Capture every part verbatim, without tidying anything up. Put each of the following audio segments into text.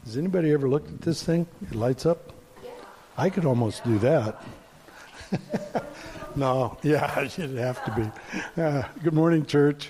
Has anybody ever looked at this thing? It lights up? Yeah. I could almost do that. No, yeah, it'd have to be. Uh, good morning, church.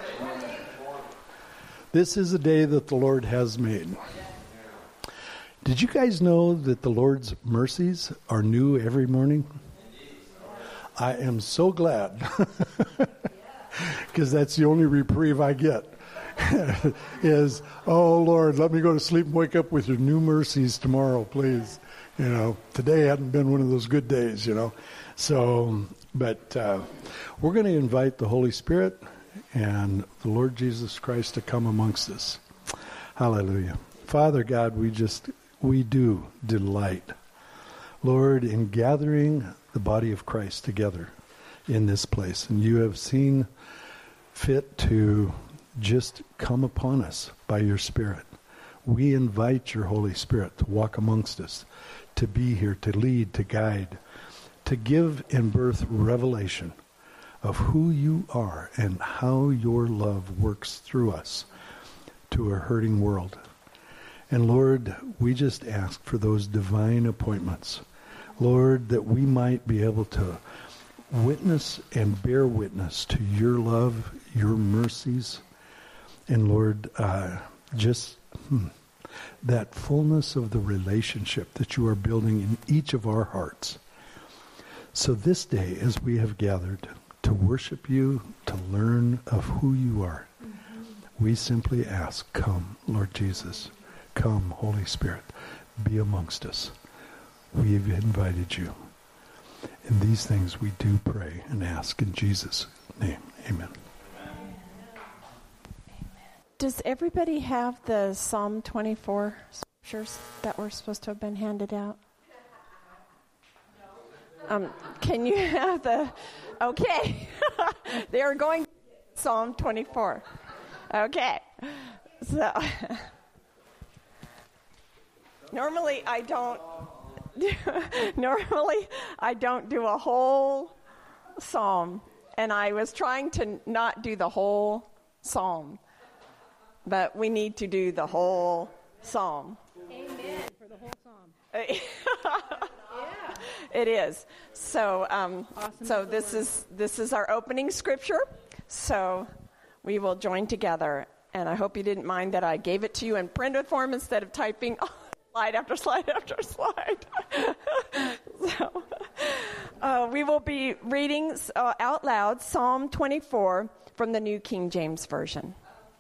This is a day that the Lord has made. Did you guys know that the Lord's mercies are new every morning? I am so glad, because that's the only reprieve I get, is, oh, Lord, let me go to sleep and wake up with your new mercies tomorrow, please. You know, today hadn't been one of those good days, you know. So, but uh, we're going to invite the Holy Spirit and the Lord Jesus Christ to come amongst us. Hallelujah. Father God, we just, we do delight, Lord, in gathering the body of Christ together in this place. And you have seen fit to just come upon us by your Spirit. We invite your Holy Spirit to walk amongst us, to be here, to lead, to guide, to give and birth revelation of who you are and how your love works through us to a hurting world. And Lord, we just ask for those divine appointments. Lord, that we might be able to witness and bear witness to your love, your mercies, and Lord, uh, just hmm, that fullness of the relationship that you are building in each of our hearts. So this day, as we have gathered to worship you, to learn of who you are, mm-hmm. we simply ask, come, Lord Jesus, come, Holy Spirit, be amongst us. We've invited you. And these things we do pray and ask in Jesus' name. Amen. Does everybody have the Psalm twenty-four scriptures that were supposed to have been handed out? Um, can you have the... Okay. They are going to Psalm twenty-four. Okay. So... Normally I don't... Normally, I don't do a whole psalm, and I was trying to not do the whole psalm, but we need to do the whole psalm. Amen for the whole psalm. Yeah, it is. So, um, awesome. So this is this is our opening scripture. So we will join together, and I hope you didn't mind that I gave it to you in printed form instead of typing. Slide after slide after slide. so, uh, we will be reading uh, out loud Psalm twenty-four from the New King James Version.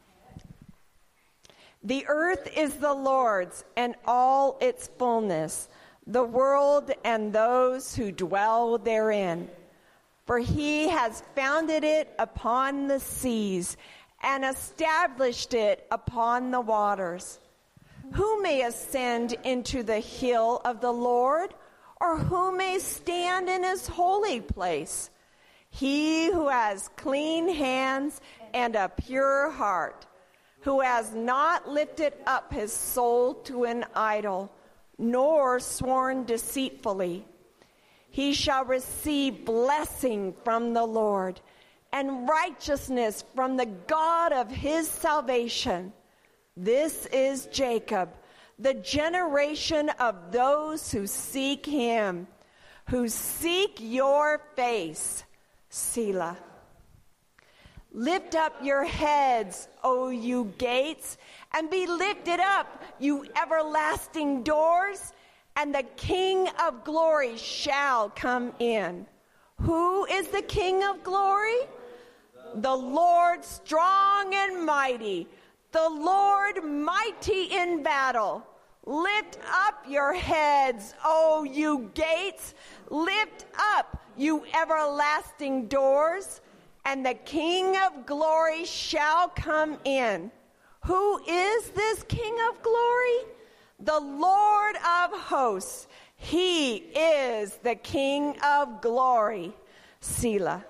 The earth is the Lord's and all its fullness, the world and those who dwell therein. For he has founded it upon the seas and established it upon the waters. Who may ascend into the hill of the Lord, or who may stand in his holy place? He who has clean hands and a pure heart, who has not lifted up his soul to an idol, nor sworn deceitfully. He shall receive blessing from the Lord, and righteousness from the God of his salvation. This is Jacob, the generation of those who seek him, who seek your face, Selah. Lift up your heads, O you gates, and be lifted up, you everlasting doors, and the King of glory shall come in. Who is the King of glory? The Lord strong and mighty, the Lord mighty in battle. Lift up your heads, O you gates. Lift up, you everlasting doors, and the King of glory shall come in. Who is this King of glory? The Lord of hosts. He is the King of glory. Selah.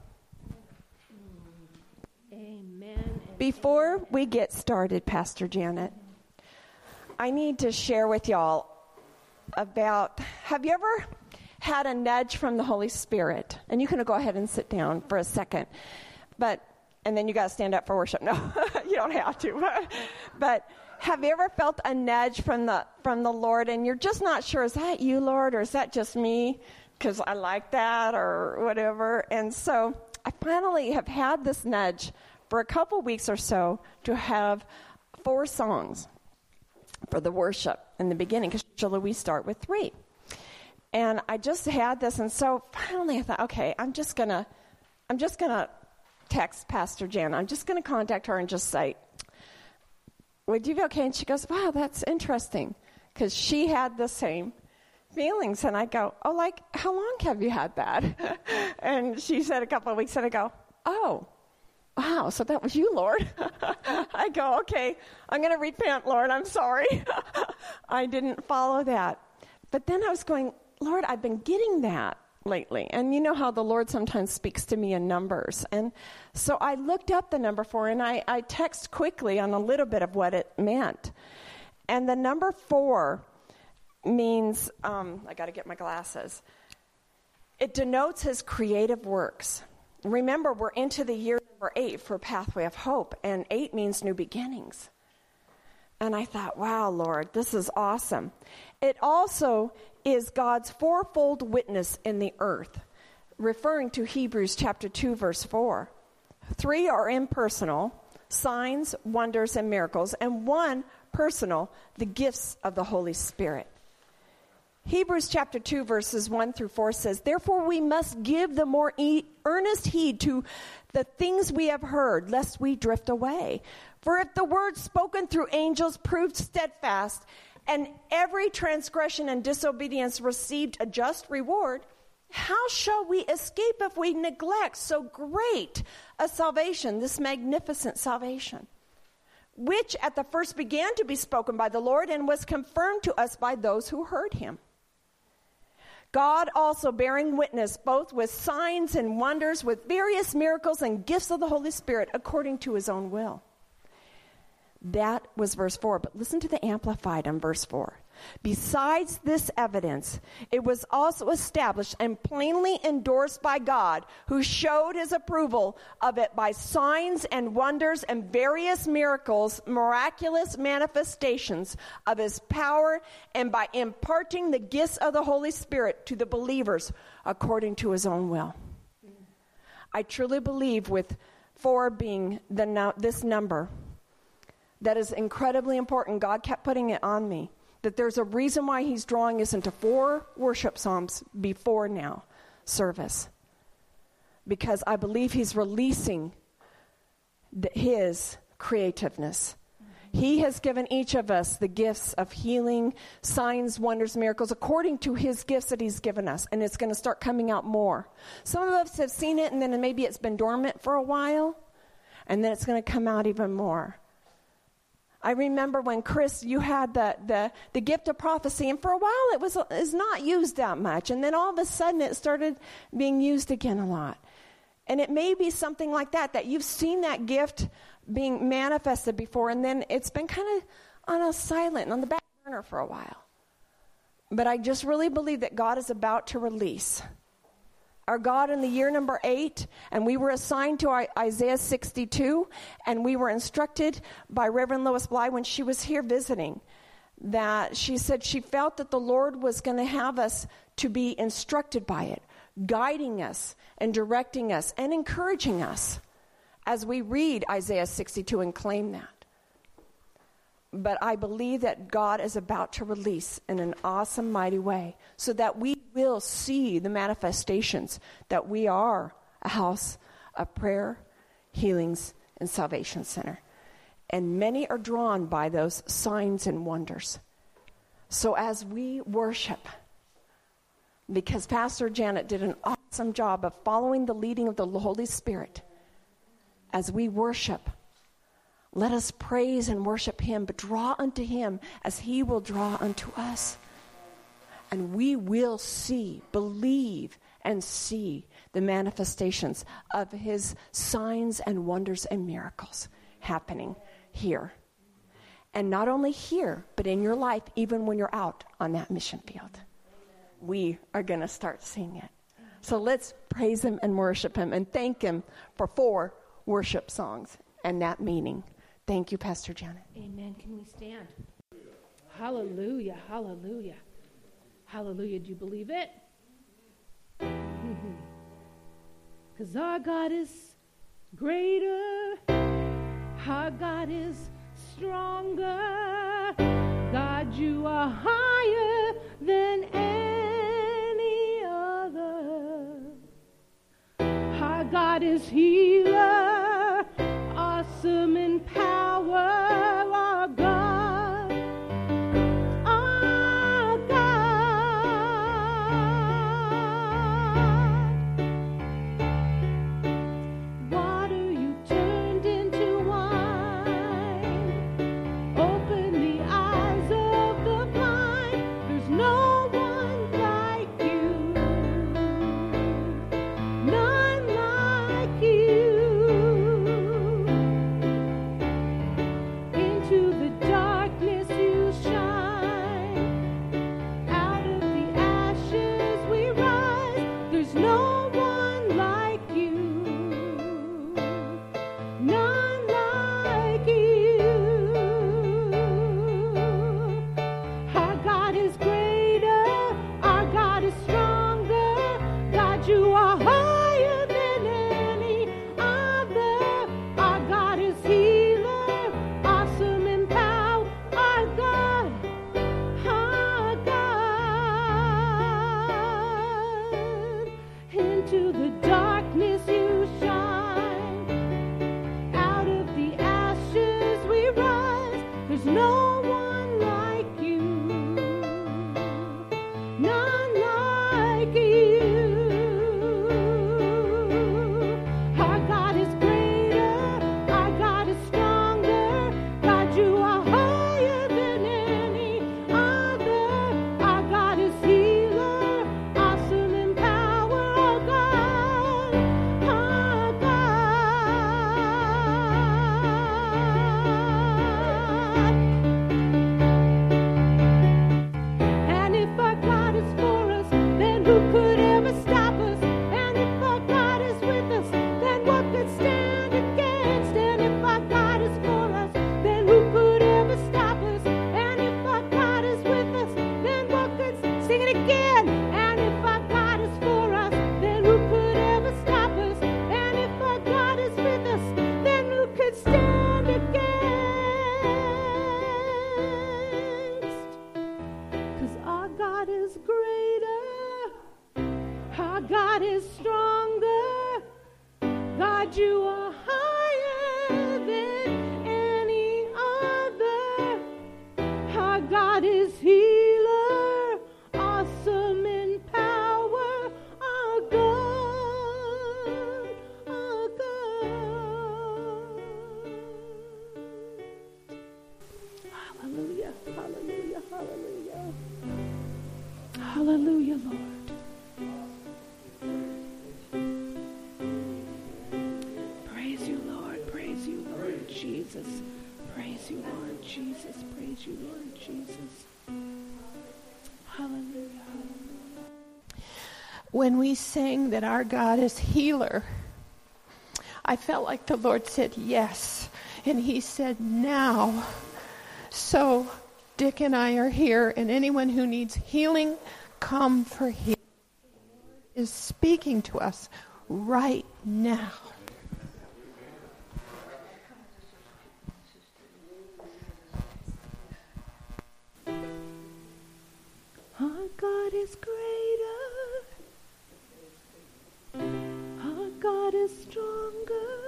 Amen. Before we get started, Pastor Janet, I need to share with y'all about, have you ever had a nudge from the Holy Spirit? And you can go ahead and sit down for a second. But, and then you got to stand up for worship. No, you don't have to. But, but have you ever felt a nudge from the from the Lord, and you're just not sure, is that you, Lord, or is that just me because I like that or whatever? And so I finally have had this nudge for a couple weeks or so to have four songs for the worship in the beginning, because usually we start with three. And I just had this, and so finally I thought, okay, I'm just gonna, I'm just gonna text Pastor Jan. I'm just gonna contact her and just say, would you be okay? And she goes, wow, that's interesting, because she had the same feelings. And I go, oh, like, how long have you had that? And she said a couple of weeks, and I go, oh, wow, so that was you, Lord. I go, okay, I'm going to repent, Lord. I'm sorry. I didn't follow that. But then I was going, Lord, I've been getting that lately. And you know how the Lord sometimes speaks to me in numbers. And so I looked up the number four, and I, I text quickly on a little bit of what it meant. And the number four means, um, I got to get my glasses. It denotes his creative works. Remember, we're into the year number eight for Pathway of Hope, and eight means new beginnings. And I thought, wow, Lord, this is awesome. It also is God's fourfold witness in the earth, referring to Hebrews chapter two, verse four. Three are impersonal, signs, wonders, and miracles, and one personal, the gifts of the Holy Spirit. Hebrews chapter two, verses one through four says, therefore we must give the more e- earnest heed to the things we have heard, lest we drift away. For if the word spoken through angels proved steadfast, and every transgression and disobedience received a just reward, how shall we escape if we neglect so great a salvation, this magnificent salvation, which at the first began to be spoken by the Lord and was confirmed to us by those who heard him? God also bearing witness both with signs and wonders, with various miracles and gifts of the Holy Spirit according to his own will. That was verse four, but listen to the Amplified on verse four. Besides this evidence, it was also established and plainly endorsed by God, who showed his approval of it by signs and wonders and various miracles, miraculous manifestations of his power, and by imparting the gifts of the Holy Spirit to the believers according to his own will. I truly believe, with four being the no- this number, that is incredibly important. God kept putting it on me, that there's a reason why he's drawing us into four worship psalms before now service. Because I believe he's releasing the, his creativeness. He has given each of us the gifts of healing, signs, wonders, miracles, according to his gifts that he's given us. And it's going to start coming out more. Some of us have seen it, and then maybe it's been dormant for a while, and then it's going to come out even more. I remember when, Chris, you had the, the, the gift of prophecy, and for a while it was is not used that much, and then all of a sudden it started being used again a lot. And it may be something like that, that you've seen that gift being manifested before, and then it's been kind of on a silent, on the back burner for a while. But I just really believe that God is about to release our God in the year number eight, and we were assigned to Isaiah sixty-two, and we were instructed by Reverend Lois Bly when she was here visiting, that she said she felt that the Lord was going to have us to be instructed by it, guiding us and directing us and encouraging us as we read Isaiah sixty-two and claim that. But I believe that God is about to release in an awesome, mighty way, so that we will see the manifestations that we are a house of prayer, healings, and salvation center. And many are drawn by those signs and wonders. So as we worship, because Pastor Janet did an awesome job of following the leading of the Holy Spirit, as we worship, let us praise and worship him, but draw unto him as he will draw unto us. And we will see, believe, and see the manifestations of his signs and wonders and miracles happening here. And not only here, but in your life, even when you're out on that mission field. We are going to start seeing it. So let's praise him and worship him and thank him for four worship songs and that meaning Thank you, Pastor Janet. Amen. Can we stand? Hallelujah. Hallelujah. Hallelujah. Do you believe it? Because our God is greater. Our God is stronger. God, you are higher than any other. Our God is healer, awesome in power. Our God, our God. Water you turned into wine. Open the eyes of the blind. There's no one like you. None like you. Into the darkness you shine. Out of the ashes we rise. There's no one like you. None like you. Our God is greater. Our God is stronger. God, you are higher than any other. Our God is healer, awesome in power. Our God, our God. Into the darkness you shine. Out of the ashes we rise. There's no one like you. None like you. Our God is greater. Our God is stronger. God, you are higher than any other. Our God is healer, awesome in power. Our God, our God. And if our God is for us, then who could ever stop us? And if our God is with us, then what could stand against? And if our God is for us, then who could ever stop us? And if our God is with us, then what could sing it again? And if our God is for us, then who could ever stop us? And if our God is with us, then who could stand against? 'Cause our God is greater, our God is stronger. God, you are higher than any other. Our God is healer, awesome in power. Our God, our God. Hallelujah, hallelujah, hallelujah. Hallelujah, Lord. Praise you, Lord. Praise you, Lord Jesus. Praise you, Lord Jesus. Praise you, Lord Jesus. Hallelujah, hallelujah. When we sang that our God is healer, I felt like the Lord said yes. And he said now. So Dick and I are here, and anyone who needs healing, come for healing. The Lord is speaking to us right now. Our God is greater. Our God is stronger.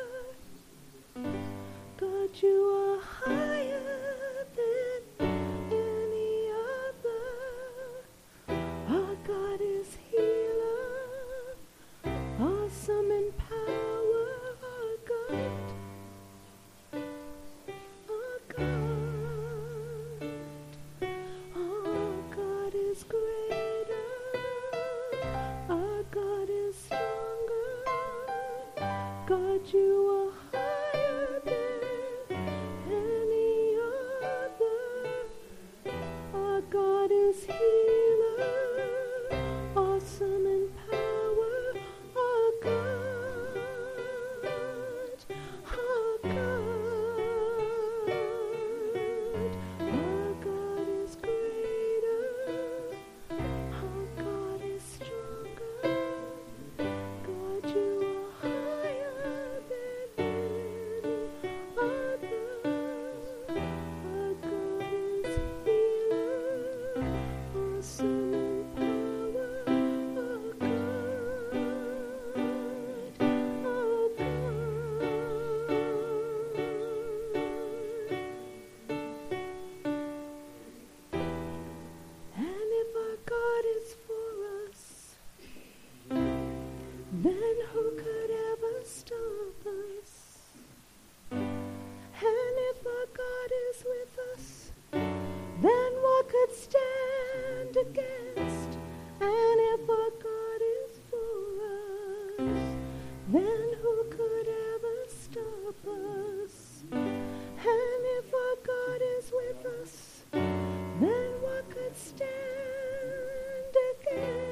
God, you are higher than any other. Our God is healer, awesome in power. Our God, our God, our God is greater. against. And if our God is for us, then who could ever stop us? And if our God is with us, then what could stand against?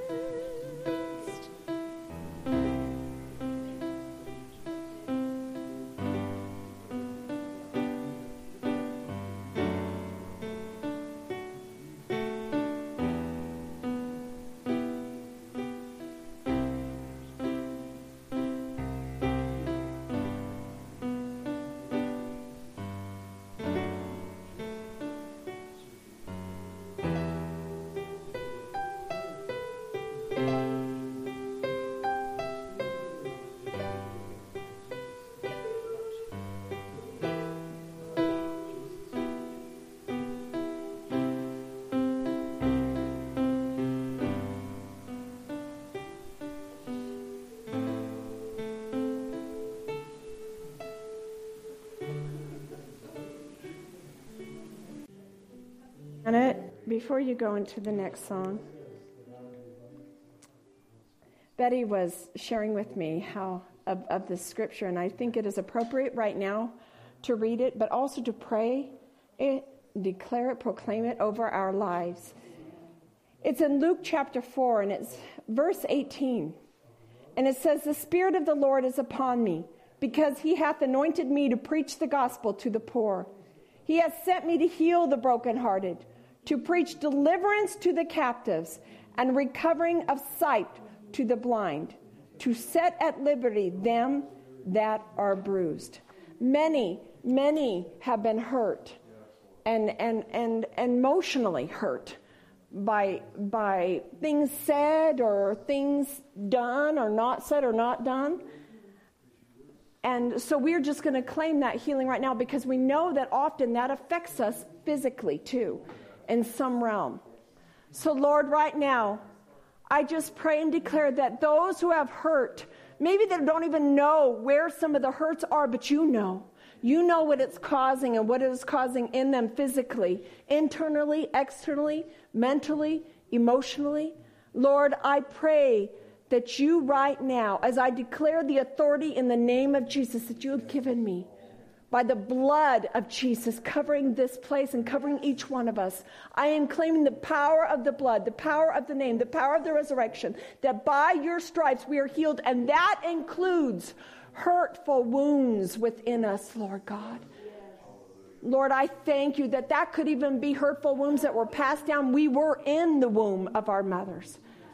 Annette, before you go into the next song, Betty was sharing with me how of, of the scripture, and I think it is appropriate right now to read it, but also to pray it, declare it, proclaim it over our lives. It's in Luke chapter four, and it's verse eighteen. And it says, "The Spirit of the Lord is upon me, because he hath anointed me to preach the gospel to the poor. He has sent me to heal the brokenhearted, to preach deliverance to the captives, and recovering of sight to the blind, to set at liberty them that are bruised." Many, many have been hurt and and and, and emotionally hurt by by things said or things done or not said or not done. And so we're just going to claim that healing right now, because we know that often that affects us physically too, in some realm. So Lord, right now, I just pray and declare that those who have hurt, maybe they don't even know where some of the hurts are, but you know. You know what it's causing and what it is causing in them physically, internally, externally, mentally, emotionally. Lord, I pray that you right now, as I declare the authority in the name of Jesus that you have given me, by the blood of Jesus covering this place and covering each one of us, I am claiming the power of the blood, the power of the name, the power of the resurrection, that by your stripes we are healed, and that includes hurtful wounds within us, Lord God. Lord, I thank you that that could even be hurtful wounds that were passed down. We were in the womb of our mothers.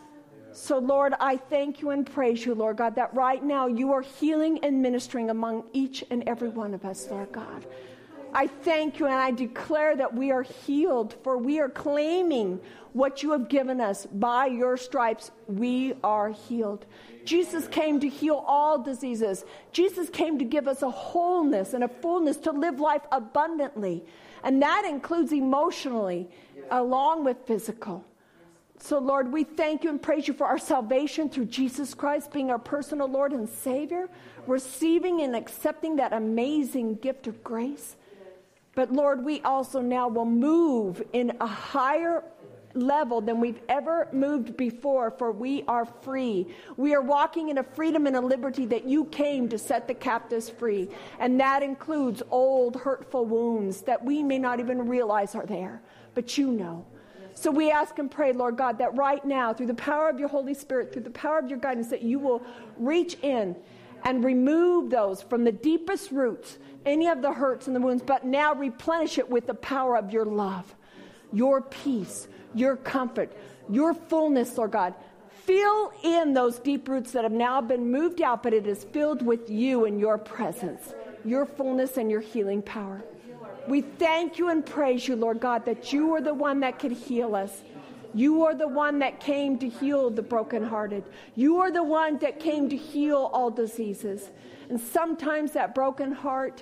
So, Lord, I thank you and praise you, Lord God, that right now you are healing and ministering among each and every one of us, Lord God. I thank you and I declare that we are healed, for we are claiming what you have given us. By your stripes, we are healed. Jesus came to heal all diseases. Jesus came to give us a wholeness and a fullness to live life abundantly. And that includes emotionally, along with physical. So, Lord, we thank you and praise you for our salvation through Jesus Christ being our personal Lord and Savior, receiving and accepting that amazing gift of grace. But, Lord, we also now will move in a higher level than we've ever moved before, for we are free. We are walking in a freedom and a liberty that you came to set the captives free. And that includes old, hurtful wounds that we may not even realize are there, but you know. So we ask and pray, Lord God, that right now, through the power of your Holy Spirit, through the power of your guidance, that you will reach in and remove those from the deepest roots, any of the hurts and the wounds, but now replenish it with the power of your love, your peace, your comfort, your fullness, Lord God. Fill in those deep roots that have now been moved out, but it is filled with you and your presence, your fullness and your healing power. We thank you and praise you, Lord God, that you are the one that can heal us. You are the one that came to heal the brokenhearted. You are the one that came to heal all diseases. And sometimes that broken heart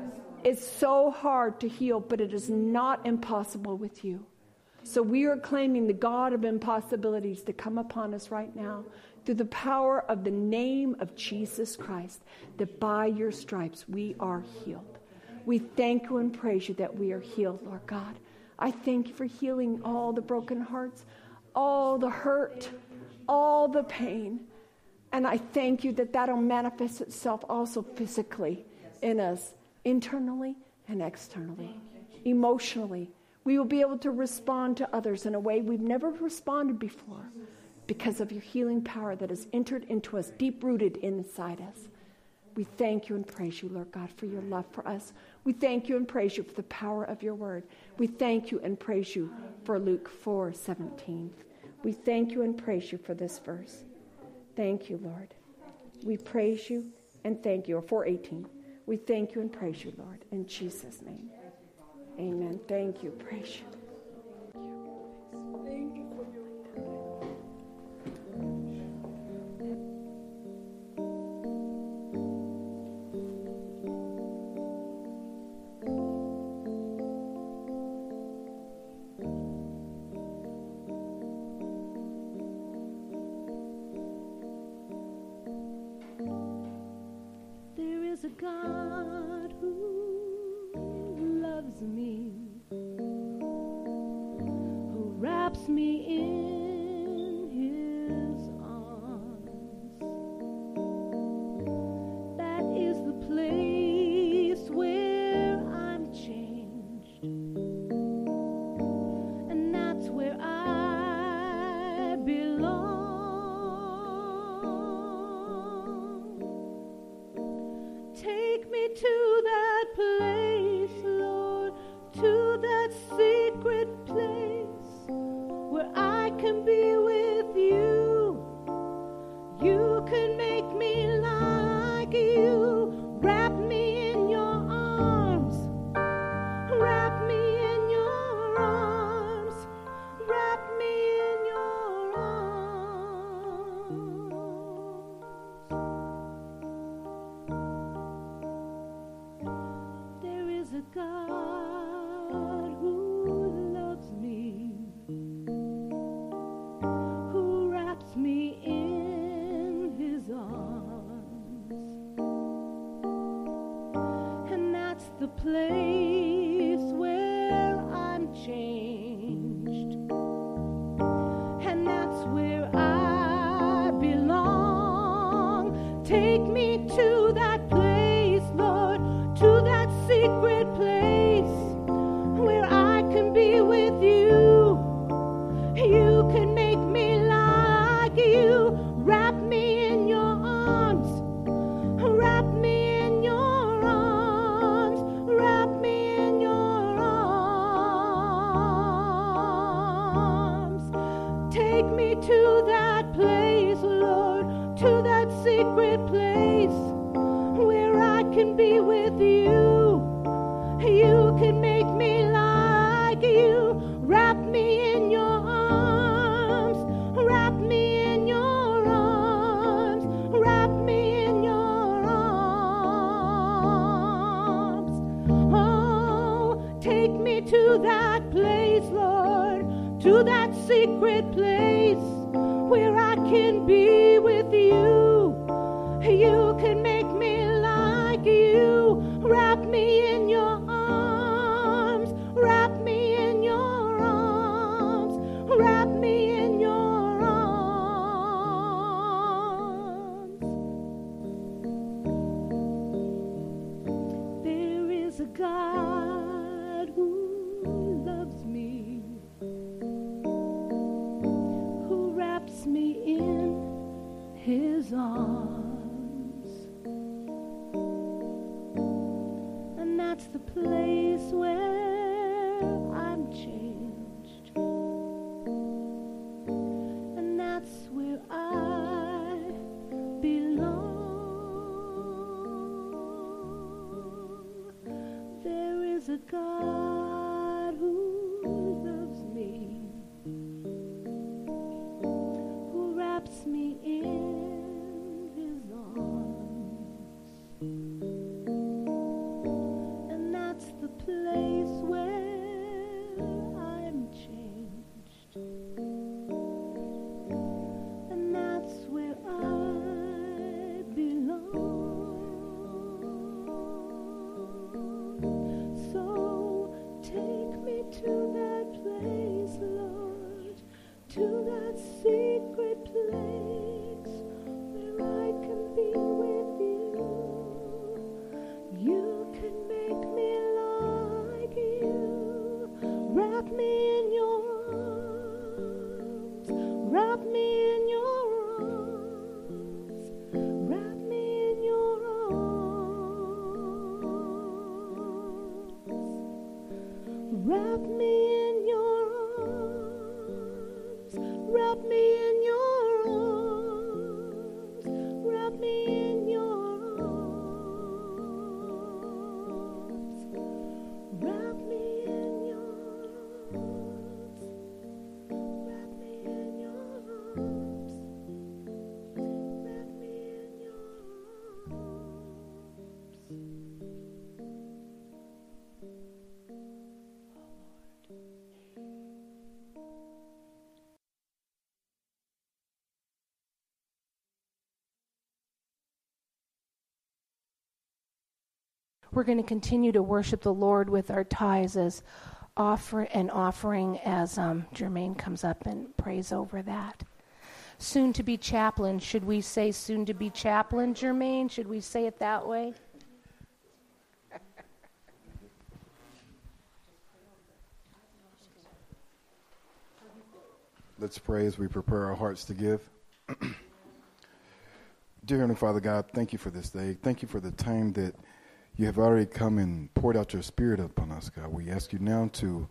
is so hard to heal, but it is not impossible with you. So we are claiming the God of impossibilities to come upon us right now through the power of the name of Jesus Christ, that by your stripes we are healed. We thank you and praise you that we are healed, Lord God. I thank you for healing all the broken hearts, all the hurt, all the pain. And I thank you that that'll manifest itself also physically in us, internally and externally, emotionally. We will be able to respond to others in a way we've never responded before because of your healing power that has entered into us, deep-rooted inside us. We thank you and praise you, Lord God, for your love for us. We thank you and praise you for the power of your word. We thank you and praise you for Luke four seventeen. We thank you and praise you for this verse. Thank you, Lord. We praise you and thank you. Or four eighteen. We thank you and praise you, Lord, in Jesus' name. Amen. Thank you. Praise you. Thank you for your There is a God who loves me, who wraps me in his arms. That is the place where I'm changed, and that's where I belong. Take me to that place, Lord, to that secret place where I can be with you. You can make me like you. Wrap me in your arms. Wrap me in your arms. Wrap me in your arms. There is a God who loves me, who wraps me in his arms, and that's the place where I'm changed, and that's where I belong. Take me to that place, Lord, to that secret place where I can be with you. You can make me like you. Wrap me in your arms. Wrap me in your arms. Wrap me in your arms. Take me to that place, Lord, to that secret place where I can be with you. You can make me like you. Wrap me in your arms. Wrap me in your arms. Wrap me in your arms. Oh, take me to that place, Lord, to that secret place where I can be with you. You can make me like you. Wrap me in your arms. Wrap me in your arms. Wrap me in your arms. There is a God who loves me, who wraps me in his arms, and that's the place where I'm changed, and that's where I belong. There is a God who loves me, who wraps me in we're going to continue to worship the Lord with our tithes as offer and offering as um, Jermaine comes up and prays over that. Soon to be chaplain. Should we say soon to be chaplain, Jermaine? Should we say it that way? Let's pray as we prepare our hearts to give. Dear Heavenly Father God, thank you for this day. Thank you for the time that you have already come and poured out your Spirit upon us, God. We ask you now to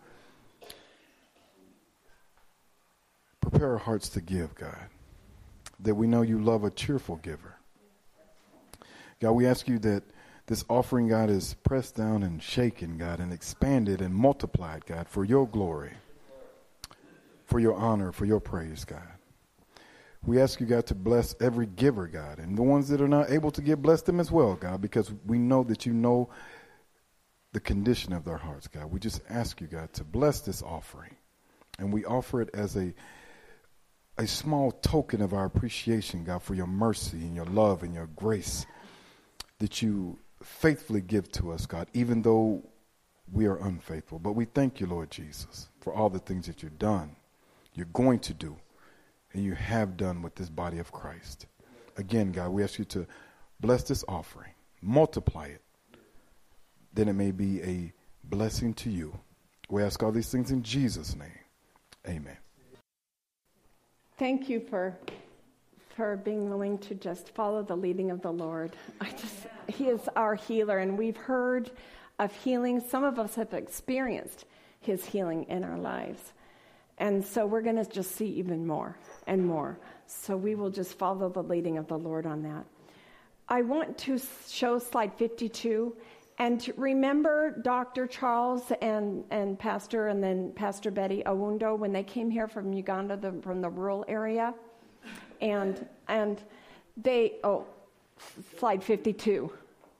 prepare our hearts to give, God, that we know you love a cheerful giver. God, we ask you that this offering, God, is pressed down and shaken, God, and expanded and multiplied, God, for your glory, for your honor, for your praise, God. We ask you, God, to bless every giver, God, and the ones that are not able to give, bless them as well, God, because we know that you know the condition of their hearts, God. We just ask you, God, to bless this offering, and we offer it as a a small token of our appreciation, God, for your mercy and your love and your grace that you faithfully give to us, God, even though we are unfaithful. But we thank you, Lord Jesus, for all the things that you've done, you're going to do, and you have done with this body of Christ. Again, God, we ask you to bless this offering, multiply it, that it may be a blessing to you. We ask all these things in Jesus' name. Amen. Thank you for for being willing to just follow the leading of the Lord. I just He is our healer, and we've heard of healing. Some of us have experienced his healing in our lives. And so we're going to just see even more and more. So we will just follow the leading of the Lord on that. I want to show slide fifty-two. And to remember Doctor Charles and, and Pastor and then Pastor Betty Awundo when they came here from Uganda, the, from the rural area. And and they, oh, slide fifty-two.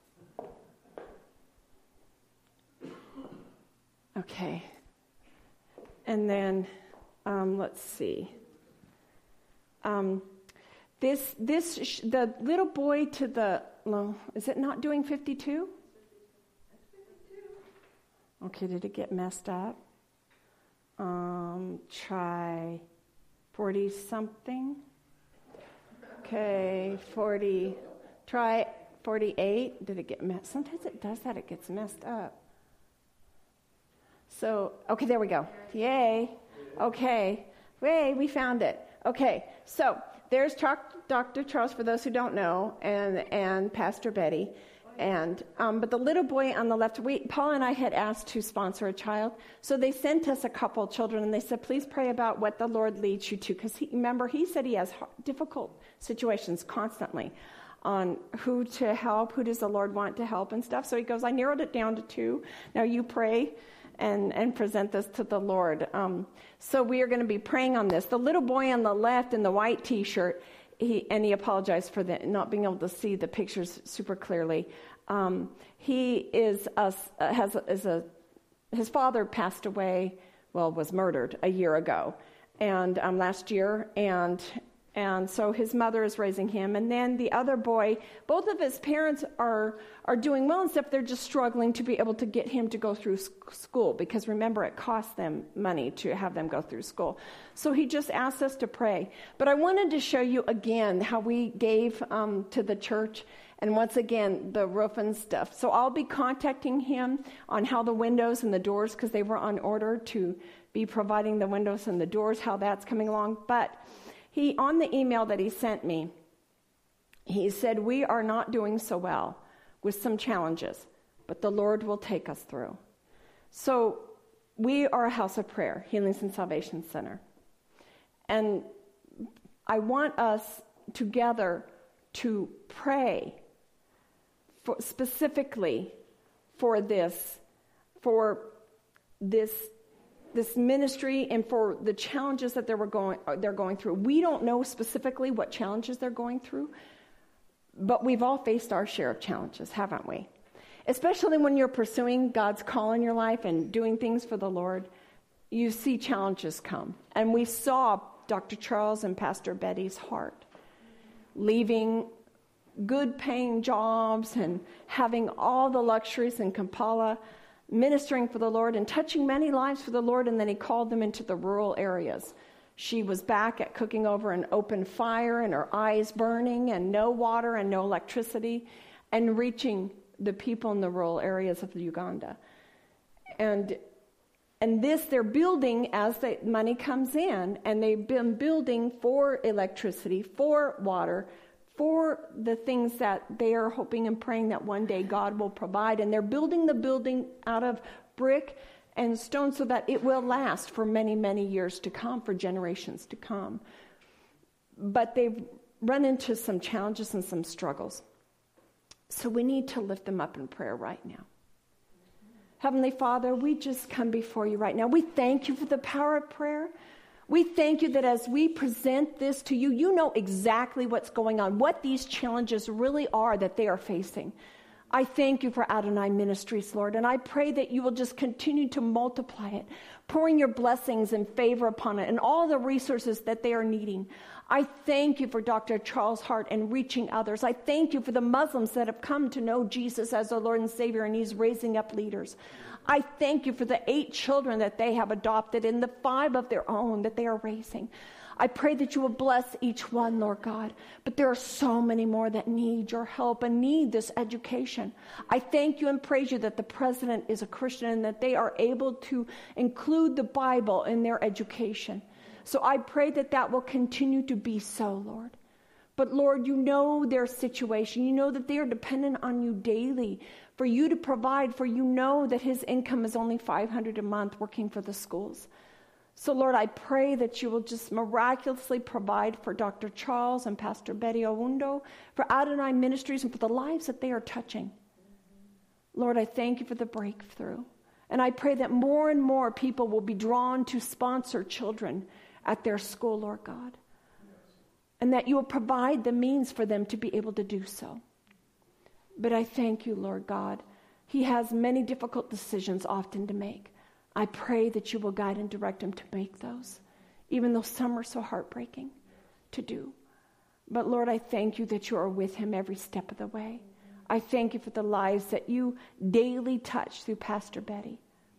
Okay. And then, um, let's see. Um, this, this, sh- the little boy to the, well, is it not doing fifty-two? Okay, did it get messed up? Um, try forty-something. Okay, forty. Try forty-eight. Did it get messed? Sometimes it does that. It gets messed up. So, okay, there we go. Yay. Okay. Yay, we found it. Okay, so there's Doctor Charles, for those who don't know, and, and Pastor Betty. And um, but the little boy on the left, we, Paul and I had asked to sponsor a child, so they sent us a couple children, and they said, please pray about what the Lord leads you to, because he, remember, he said he has difficult situations constantly on who to help, who does the Lord want to help and stuff. So he goes, I narrowed it down to two. Now you pray and, and present this to the Lord. Um, so we are going to be praying on this. The little boy on the left in the white T-shirt, He, and he apologized for the, not being able to see the pictures super clearly. Um, he is a, has a, is a his father passed away, well, was murdered a year ago, and um, last year, and and so his mother is raising him, and then the other boy, both of his parents are are doing well and stuff. They're just struggling to be able to get him to go through school, because remember, it costs them money to have them go through school. So he just asked us to pray. But I wanted to show you again how we gave um, to the church, and once again the roof and stuff. So I'll be contacting him on how the windows and the doors, because they were on order to be providing the windows and the doors, how that's coming along. But he, on the email that he sent me, he said, we are not doing so well with some challenges, but the Lord will take us through. So we are a house of prayer, Healings and Salvation Center. And I want us together to pray for, specifically for this, for this this ministry and for the challenges that they were going, they're going through. We don't know specifically what challenges they're going through, but we've all faced our share of challenges, haven't we? Especially when you're pursuing God's call in your life and doing things for the Lord, you see challenges come. And we saw Doctor Charles and Pastor Betty's heart, leaving good paying jobs and having all the luxuries in Kampala, ministering for the Lord and touching many lives for the Lord, and then he called them into the rural areas. She was back at cooking over an open fire and her eyes burning and no water and no electricity, and reaching the people in the rural areas of Uganda. And and this they're building as the money comes in, and they've been building for electricity, for water, for the things that they are hoping and praying that one day God will provide. And they're building the building out of brick and stone so that it will last for many, many years to come, for generations to come. But they've run into some challenges and some struggles. So we need to lift them up in prayer right now. Heavenly Father, we just come before you right now. We thank you for the power of prayer. We thank you that as we present this to you, you know exactly what's going on, what these challenges really are that they are facing. I thank you for Adonai Ministries, Lord, and I pray that you will just continue to multiply it, pouring your blessings and favor upon it and all the resources that they are needing. I thank you for Doctor Charles Hart and reaching others. I thank you for the Muslims that have come to know Jesus as their Lord and Savior, and he's raising up leaders. I thank you for the eight children that they have adopted and the five of their own that they are raising. I pray that you will bless each one, Lord God. But there are so many more that need your help and need this education. I thank you and praise you that the president is a Christian and that they are able to include the Bible in their education. So I pray that that will continue to be so, Lord. But Lord, you know their situation. You know that they are dependent on you daily for you to provide, for you know that his income is only five hundred dollars a month working for the schools. So, Lord, I pray that you will just miraculously provide for Doctor Charles and Pastor Betty Owundo, for Adonai Ministries, and for the lives that they are touching. Lord, I thank you for the breakthrough. And I pray that more and more people will be drawn to sponsor children at their school, Lord God. And that you will provide the means for them to be able to do so. But I thank you, Lord God. He has many difficult decisions often to make. I pray that you will guide and direct him to make those, even though some are so heartbreaking to do. But Lord, I thank you that you are with him every step of the way. I thank you for the lives that you daily touch through Pastor Betty.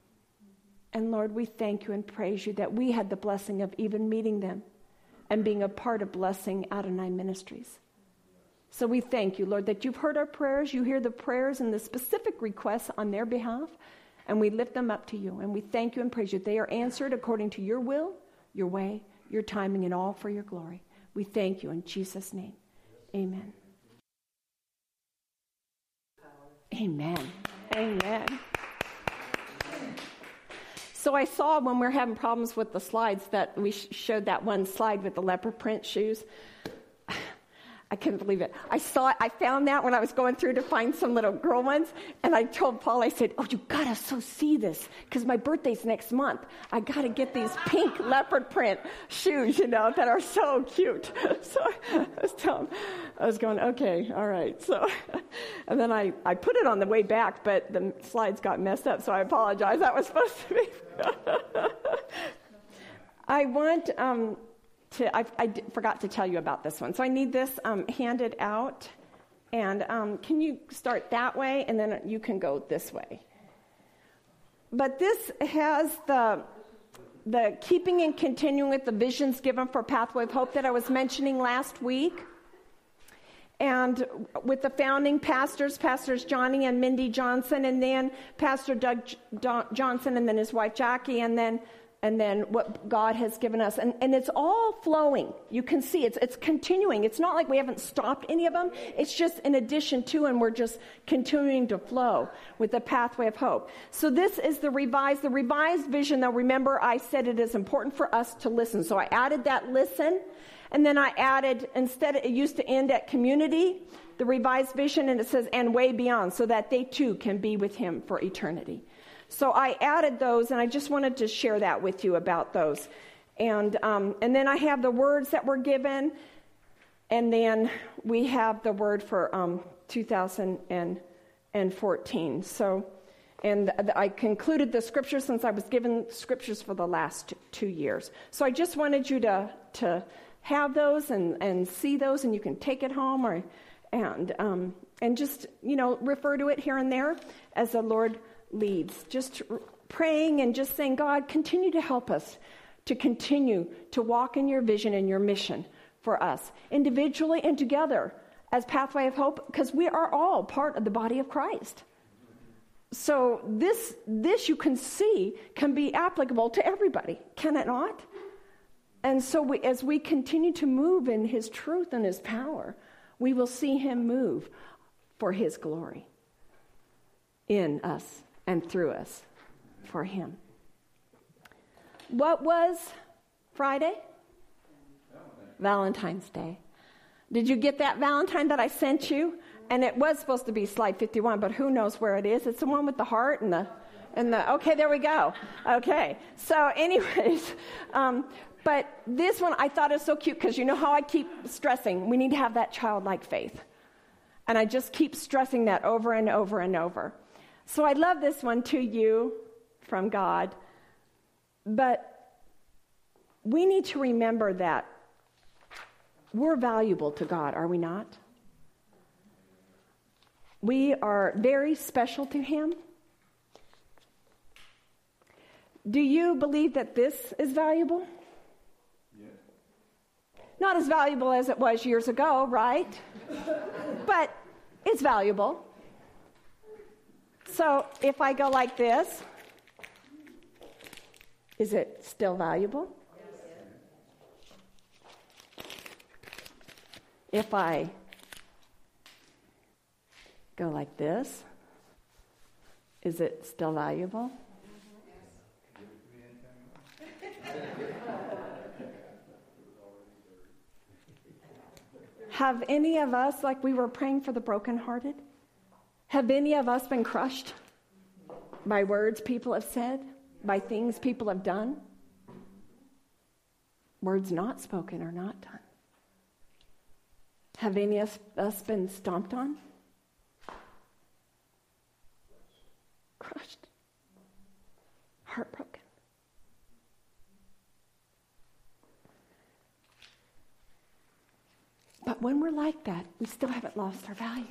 And Lord, we thank you and praise you that we had the blessing of even meeting them and being a part of blessing Adonai Ministries. So we thank you, Lord, that you've heard our prayers. You hear the prayers and the specific requests on their behalf. And we lift them up to you, and we thank you and praise you. They are answered according to your will, your way, your timing, and all for your glory. We thank you in Jesus' name. Amen. Amen. Amen. So I saw when we were having problems with the slides that we sh- showed that one slide with the leopard print shoes. I couldn't believe it. I saw it. I found that when I was going through to find some little girl ones. And I told Paul, I said, oh, you got to so see this. Because my birthday's next month. I got to get these pink leopard print shoes, you know, that are so cute. So I was telling I was going, okay, all right. So, and then I, I put it on the way back, but the slides got messed up. So I apologize. That was supposed to be. I want... Um, To, I, I d- forgot to tell you about this one. So I need this um, handed out. And um, can you start that way, and then you can go this way. But this has the, the keeping and continuing with the visions given for Pathway of Hope that I was mentioning last week. And with the founding pastors, Pastors Johnny and Mindy Johnson, and then Pastor Doug J- Don- Johnson, and then his wife Jackie, and then and then what God has given us. And, and it's all flowing. You can see it's it's continuing. It's not like we haven't stopped any of them. It's just in addition to, and we're just continuing to flow with the Pathway of Hope. So this is the revised, the revised vision. Now remember, I said it is important for us to listen. So I added that listen. And then I added, instead it used to end at community, the revised vision, and it says, and way beyond, so that they too can be with him for eternity. So I added those, and I just wanted to share that with you about those. And um, and then I have the words that were given, and then we have the word for um, two thousand fourteen. So, and I concluded the scriptures since I was given scriptures for the last two years. So I just wanted you to to have those and, and see those, and you can take it home or and um, and just, you know, refer to it here and there as the Lord leads. Just r- praying and just saying, God, continue to help us to continue to walk in your vision and your mission for us, individually and together as Pathway of Hope, because we are all part of the body of Christ. So this, this you can see can be applicable to everybody, can it not? And so we, as we continue to move in his truth and his power, we will see him move for his glory in us and through us for him. What was Friday? Valentine's Day. Did you get that Valentine that I sent you? And it was supposed to be slide fifty-one, but who knows where it is? It's the one with the heart and the, and the, okay, there we go. Okay. So anyways, um, but this one I thought is so cute because you know how I keep stressing, we need to have that childlike faith. And I just keep stressing that over and over and over. So I love this one, to you from God. But we need to remember that we're valuable to God, are we not? We are very special to him. Do you believe that this is valuable? Yes. Not as valuable as it was years ago, right? But it's valuable. So if I go like this, is it still valuable? Yes. If I go like this, is it still valuable? Have any of us, like we were praying for the brokenhearted, have any of us been crushed by words people have said, by things people have done? Words not spoken or not done. Have any of us been stomped on? Crushed. Heartbroken. But when we're like that, we still haven't lost our value.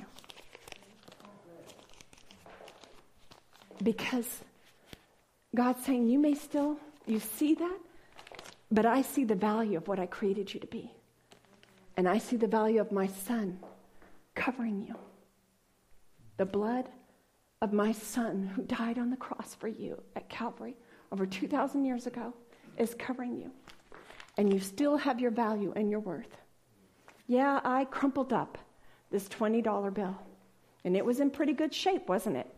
Because God's saying, you may still, you see that, but I see the value of what I created you to be. And I see the value of my son covering you. The blood of my son who died on the cross for you at Calvary over two thousand years ago is covering you. And you still have your value and your worth. Yeah, I crumpled up this twenty dollar bill. And it was in pretty good shape, wasn't it?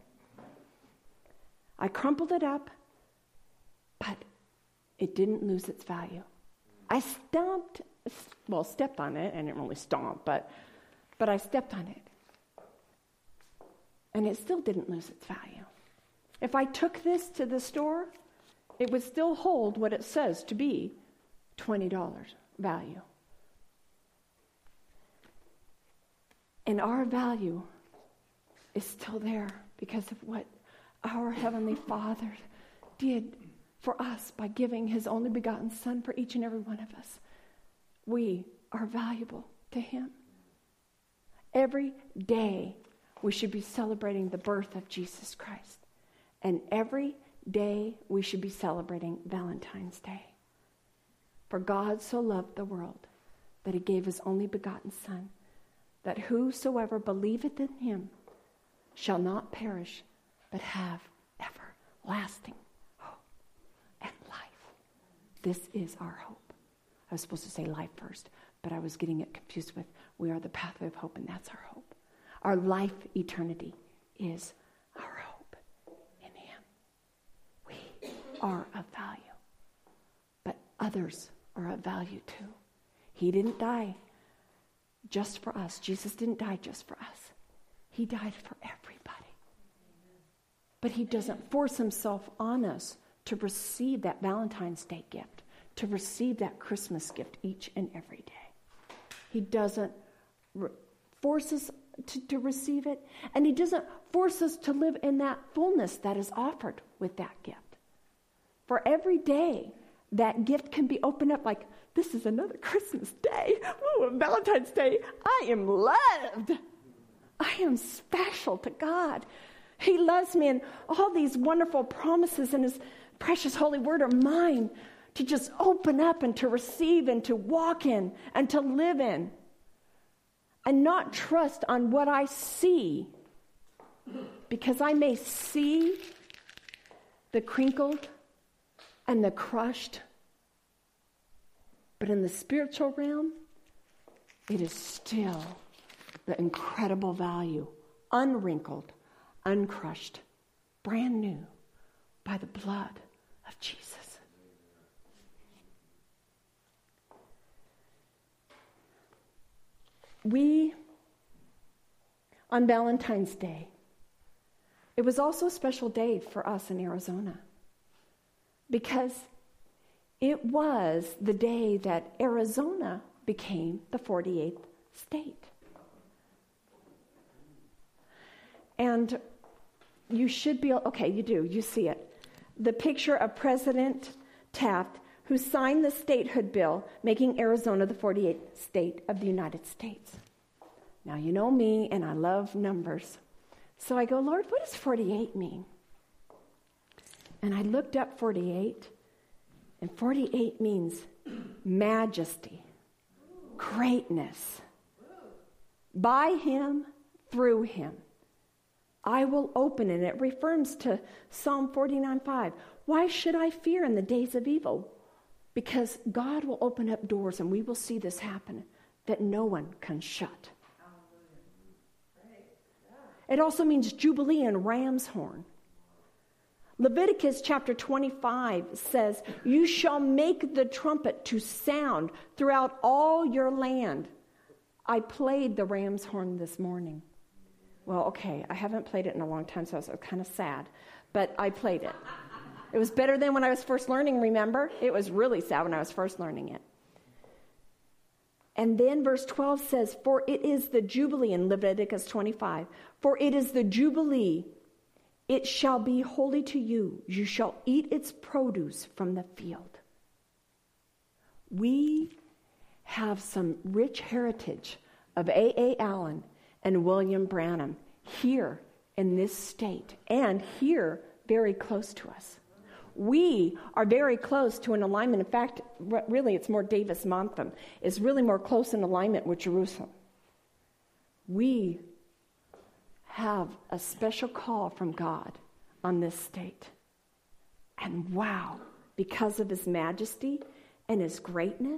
I crumpled it up, but it didn't lose its value. I stomped, well, stepped on it. I didn't really stomp, but, but I stepped on it. And it still didn't lose its value. If I took this to the store, it would still hold what it says to be twenty dollars value. And our value is still there because of what our Heavenly Father did for us by giving his only begotten Son for each and every one of us. We are valuable to him. Every day we should be celebrating the birth of Jesus Christ. And every day we should be celebrating Valentine's Day. For God so loved the world that he gave his only begotten Son, that whosoever believeth in him shall not perish, but have everlasting hope and life. This is our hope. I was supposed to say life first, but I was getting it confused with we are the pathway of hope, and that's our hope. Our life eternity is our hope in him. We are of value, but others are of value too. He didn't die just for us. Jesus didn't die just for us. He died for everybody. But he doesn't force himself on us to receive that Valentine's Day gift, to receive that Christmas gift each and every day. He doesn't re- force us to, to receive it, and he doesn't force us to live in that fullness that is offered with that gift. For every day, that gift can be opened up like, this is another Christmas day. Ooh, Valentine's Day. I am loved. I am special to God. He loves me, and all these wonderful promises in his precious holy word are mine to just open up and to receive and to walk in and to live in, and not trust on what I see, because I may see the crinkled and the crushed, but in the spiritual realm, it is still the incredible value, unwrinkled, uncrushed, brand new by the blood of Jesus. We, on Valentine's Day, it was also a special day for us in Arizona, because it was the day that Arizona became the forty-eighth state. And you should be, okay, you do, you see it. The picture of President Taft, who signed the statehood bill, making Arizona the forty-eighth state of the United States. Now, you know me, and I love numbers. So I go, Lord, what does forty-eight mean? And I looked up forty-eight, and forty-eight means majesty, greatness. By him, through him, I will open, and it refers to Psalm forty-nine five. Why should I fear in the days of evil? Because God will open up doors, and we will see this happen, that no one can shut. It also means jubilee and ram's horn. Leviticus chapter twenty-five says, you shall make the trumpet to sound throughout all your land. I played the ram's horn this morning. Well, okay, I haven't played it in a long time, so I was kind of sad, but I played it. It was better than when I was first learning, remember? It was really sad when I was first learning it. And then verse twelve says, for it is the Jubilee in Leviticus twenty-five. For it is the Jubilee. It shall be holy to you. You shall eat its produce from the field. We have some rich heritage of A A. Allen and William Branham here in this state, and here very close to us. We are very close to an alignment. In fact, really, it's more Davis-Montham is really more close in alignment with Jerusalem. We have a special call from God on this state. And wow, because of his majesty and his greatness,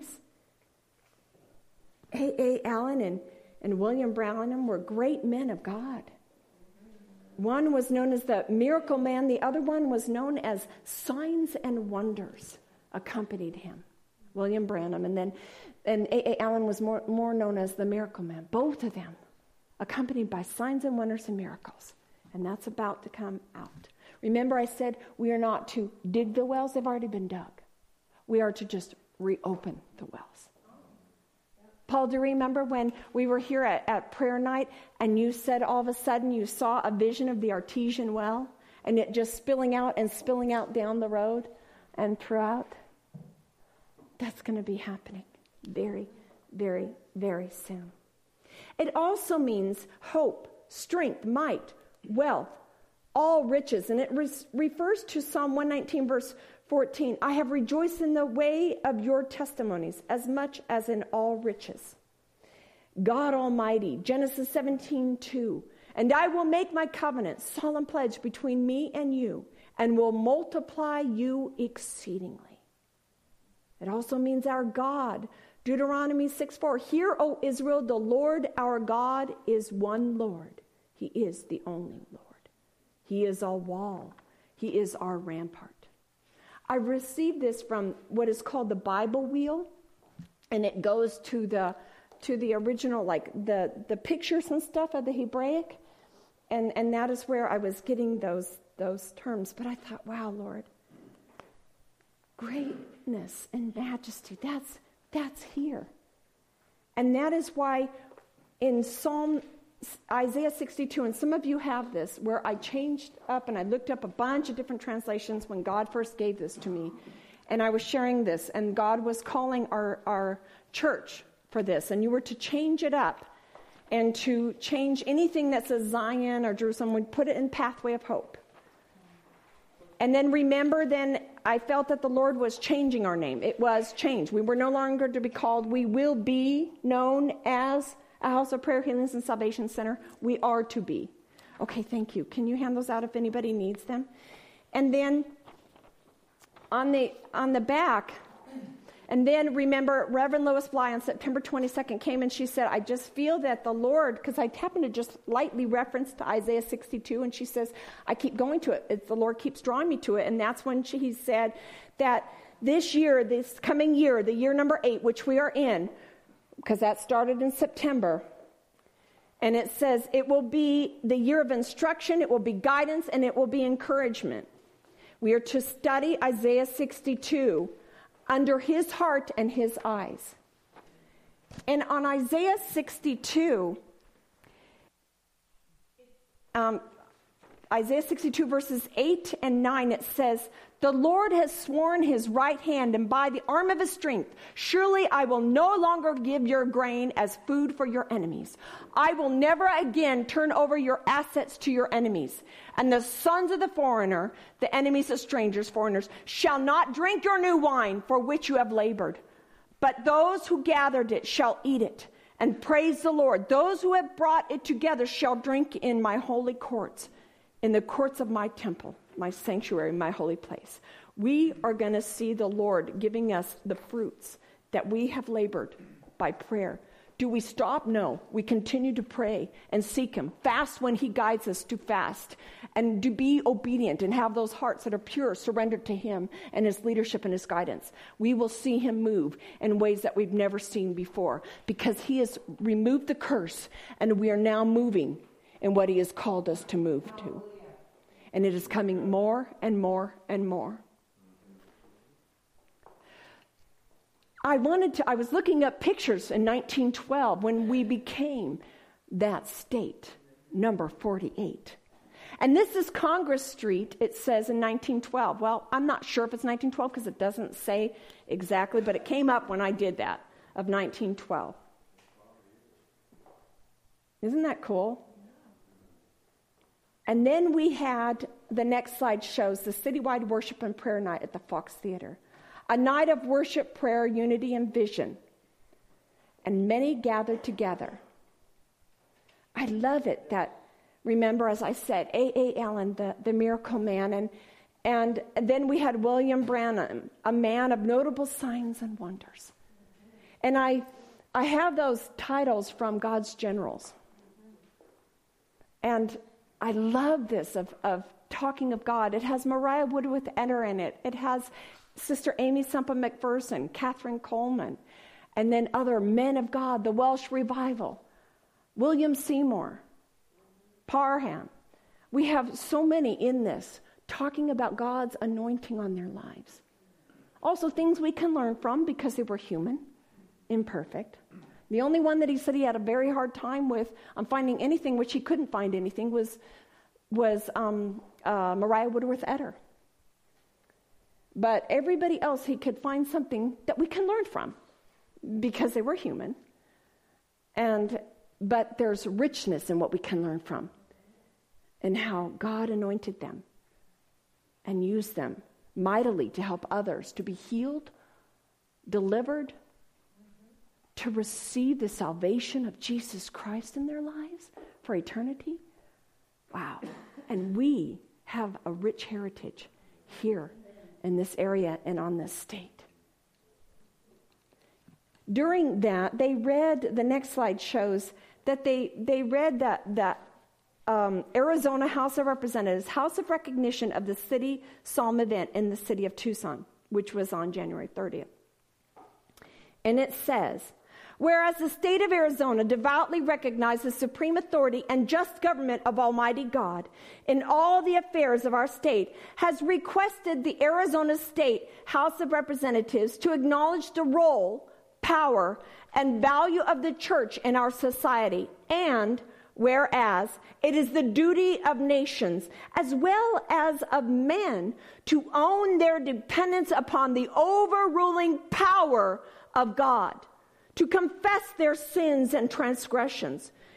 A A. Allen and, and William Branham were great men of God. One was known as the miracle man. The other one was known as signs and wonders accompanied him, William Branham. And then and A A. Allen was more, more known as the miracle man. Both of them accompanied by signs and wonders and miracles. And that's about to come out. Remember I said we are not to dig the wells. They've already been dug. We are to just reopen the wells. Paul, do you remember when we were here at, at prayer night and you said all of a sudden you saw a vision of the artesian well and it just spilling out and spilling out down the road and throughout? That's going to be happening very, very, very soon. It also means hope, strength, might, wealth, all riches. And it re- refers to Psalm one nineteen verse fourteen. I have rejoiced in the way of your testimonies as much as in all riches. God Almighty, Genesis seventeen two. And I will make my covenant, solemn pledge between me and you, and will multiply you exceedingly. It also means our God, Deuteronomy six four. Hear, O Israel, the Lord our God is one Lord. He is the only Lord. He is our wall. He is our rampart. I received this from what is called the Bible wheel, and it goes to the to the original, like the, the pictures and stuff of the Hebraic, and, and that is where I was getting those those terms. But I thought, wow, Lord, greatness and majesty, that's that's here. And that is why in Psalm Isaiah sixty-two, and some of you have this, where I changed up and I looked up a bunch of different translations when God first gave this to me. And I was sharing this, and God was calling our, our church for this, and you were to change it up. and to change anything that says Zion or Jerusalem, we put it in Pathway of Hope. And then remember, then I felt that the Lord was changing our name. It was changed. We were no longer to be called, we will be known as a House of Prayer, Healings, and Salvation Center. We are to be. Okay, thank you. Can you hand those out if anybody needs them? And then on the on the back, and then remember, Reverend Lois Bly on September twenty-second came and she said, I just feel that the Lord, because I happened to just lightly reference to Isaiah sixty-two, and she says, I keep going to it. It's, the Lord keeps drawing me to it. And that's when she he said that this year, this coming year, the year number eight, which we are in, because that started in September, and it says it will be the year of instruction, it will be guidance, and it will be encouragement. We are to study Isaiah sixty-two under his heart and his eyes. And on Isaiah sixty-two, um, Isaiah sixty-two verses eight and nine, it says, the Lord has sworn his right hand, and by the arm of his strength, surely I will no longer give your grain as food for your enemies. I will never again turn over your assets to your enemies. And the sons of the foreigner, the enemies of strangers, foreigners, shall not drink your new wine for which you have labored. But those who gathered it shall eat it and praise the Lord. Those who have brought it together shall drink in my holy courts, in the courts of my temple, my sanctuary, my holy place. We are going to see the Lord giving us the fruits that we have labored by prayer. Do we stop? No. We continue to pray and seek him. Fast when he guides us to fast. And to be obedient and have those hearts that are pure, surrendered to him and his leadership and his guidance. We will see him move in ways that we've never seen before. Because he has removed the curse, and we are now moving in what he has called us to move to. And it is coming more and more and more. I wanted to, I was looking up pictures in nineteen twelve when we became that state, number forty-eight. And this is Congress Street, it says in nineteen twelve. Well, I'm not sure if it's nineteen twelve because it doesn't say exactly, but it came up when I did that, of nineteen twelve. Isn't that cool? And then we had, the next slide shows the citywide worship and prayer night at the Fox Theater. A night of worship, prayer, unity, and vision. And many gathered together. I love it that, remember, as I said, A A. Allen, the, the miracle man. And, and then we had William Branham, a man of notable signs and wonders. And I, I have those titles from God's generals. And I love this of, of talking of God. It has Mariah Woodworth Etter in it. It has Sister Amy Semple McPherson, Catherine Coleman, and then other men of God, the Welsh Revival, William Seymour, Parham. We have so many in this talking about God's anointing on their lives. Also things we can learn from because they were human, imperfect. The only one that he said he had a very hard time with on finding anything, which he couldn't find anything, was was um, uh, Mariah Woodworth Etter. But everybody else, he could find something that we can learn from because they were human. And but there's richness in what we can learn from and how God anointed them and used them mightily to help others to be healed, delivered, to receive the salvation of Jesus Christ in their lives for eternity. Wow. And we have a rich heritage here in this area and on this state. During that, they read, the next slide shows that they, they read that, that um, Arizona House of Representatives, House of Recognition of the City Psalm event in the city of Tucson, which was on January thirtieth. And it says, whereas the state of Arizona devoutly recognizes supreme authority and just government of Almighty God in all the affairs of our state, has requested the Arizona State House of Representatives to acknowledge the role, power, and value of the church in our society, and whereas it is the duty of nations as well as of men to own their dependence upon the overruling power of God, to confess their sins and transgressions,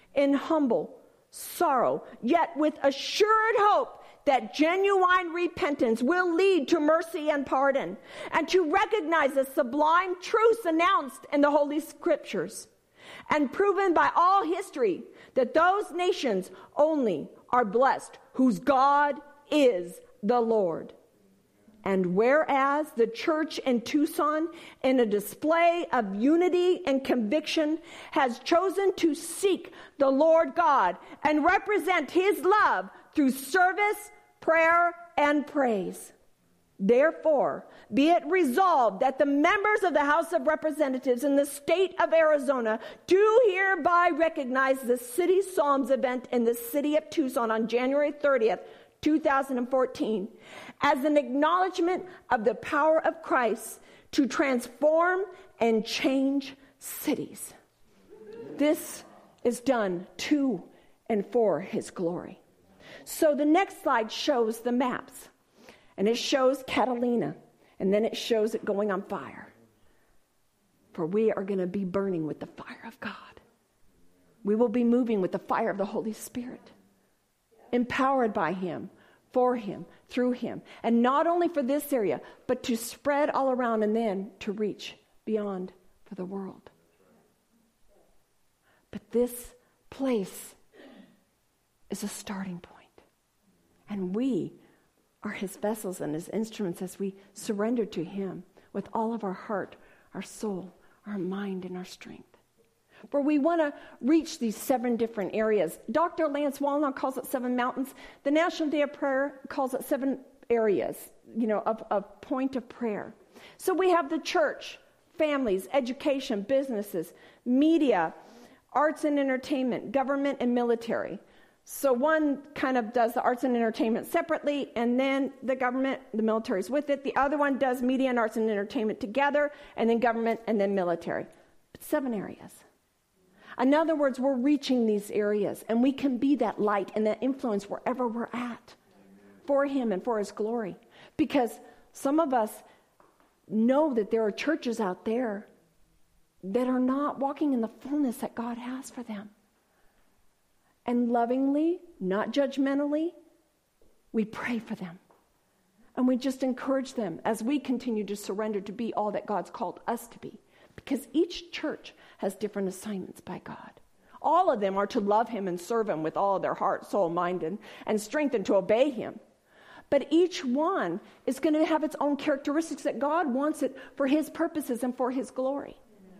in humble sorrow, yet with assured hope that genuine repentance will lead to mercy and pardon, and to recognize the sublime truths announced in the Holy Scriptures and proven by all history that those nations only are blessed whose God is the Lord. And whereas the church in Tucson, in a display of unity and conviction, has chosen to seek the Lord God and represent His love through service, prayer, and praise. Therefore, be it resolved that the members of the House of Representatives in the state of Arizona do hereby recognize the City Psalms event in the city of Tucson on January thirtieth, two thousand fourteen, as an acknowledgement of the power of Christ to transform and change cities. This is done to and for His glory. So the next slide shows the maps, and it shows Catalina, and then it shows it going on fire. For we are going to be burning with the fire of God. We will be moving with the fire of the Holy Spirit, empowered by Him, for Him, through Him. And not only for this area, but to spread all around and then to reach beyond for the world. But this place is a starting point. And we are His vessels and His instruments as we surrender to Him with all of our heart, our soul, our mind, and our strength. For we want to reach these seven different areas. Doctor Lance Wallnau calls it seven mountains. The National Day of Prayer calls it seven areas, you know, of, of point of prayer. So we have the church, families, education, businesses, media, arts and entertainment, government, and military. So one kind of does the arts and entertainment separately, and then the government, the military is with it. The other one does media and arts and entertainment together, and then government, and then military. But seven areas. In other words, we're reaching these areas, and we can be that light and that influence wherever we're at for Him and for His glory. Because some of us know that there are churches out there that are not walking in the fullness that God has for them. And lovingly, not judgmentally, we pray for them. And we just encourage them as we continue to surrender to be all that God's called us to be. Because each church has different assignments by God. All of them are to love Him and serve Him with all of their heart, soul, mind, and, and strength, and to obey Him. But each one is going to have its own characteristics that God wants it for His purposes and for His glory.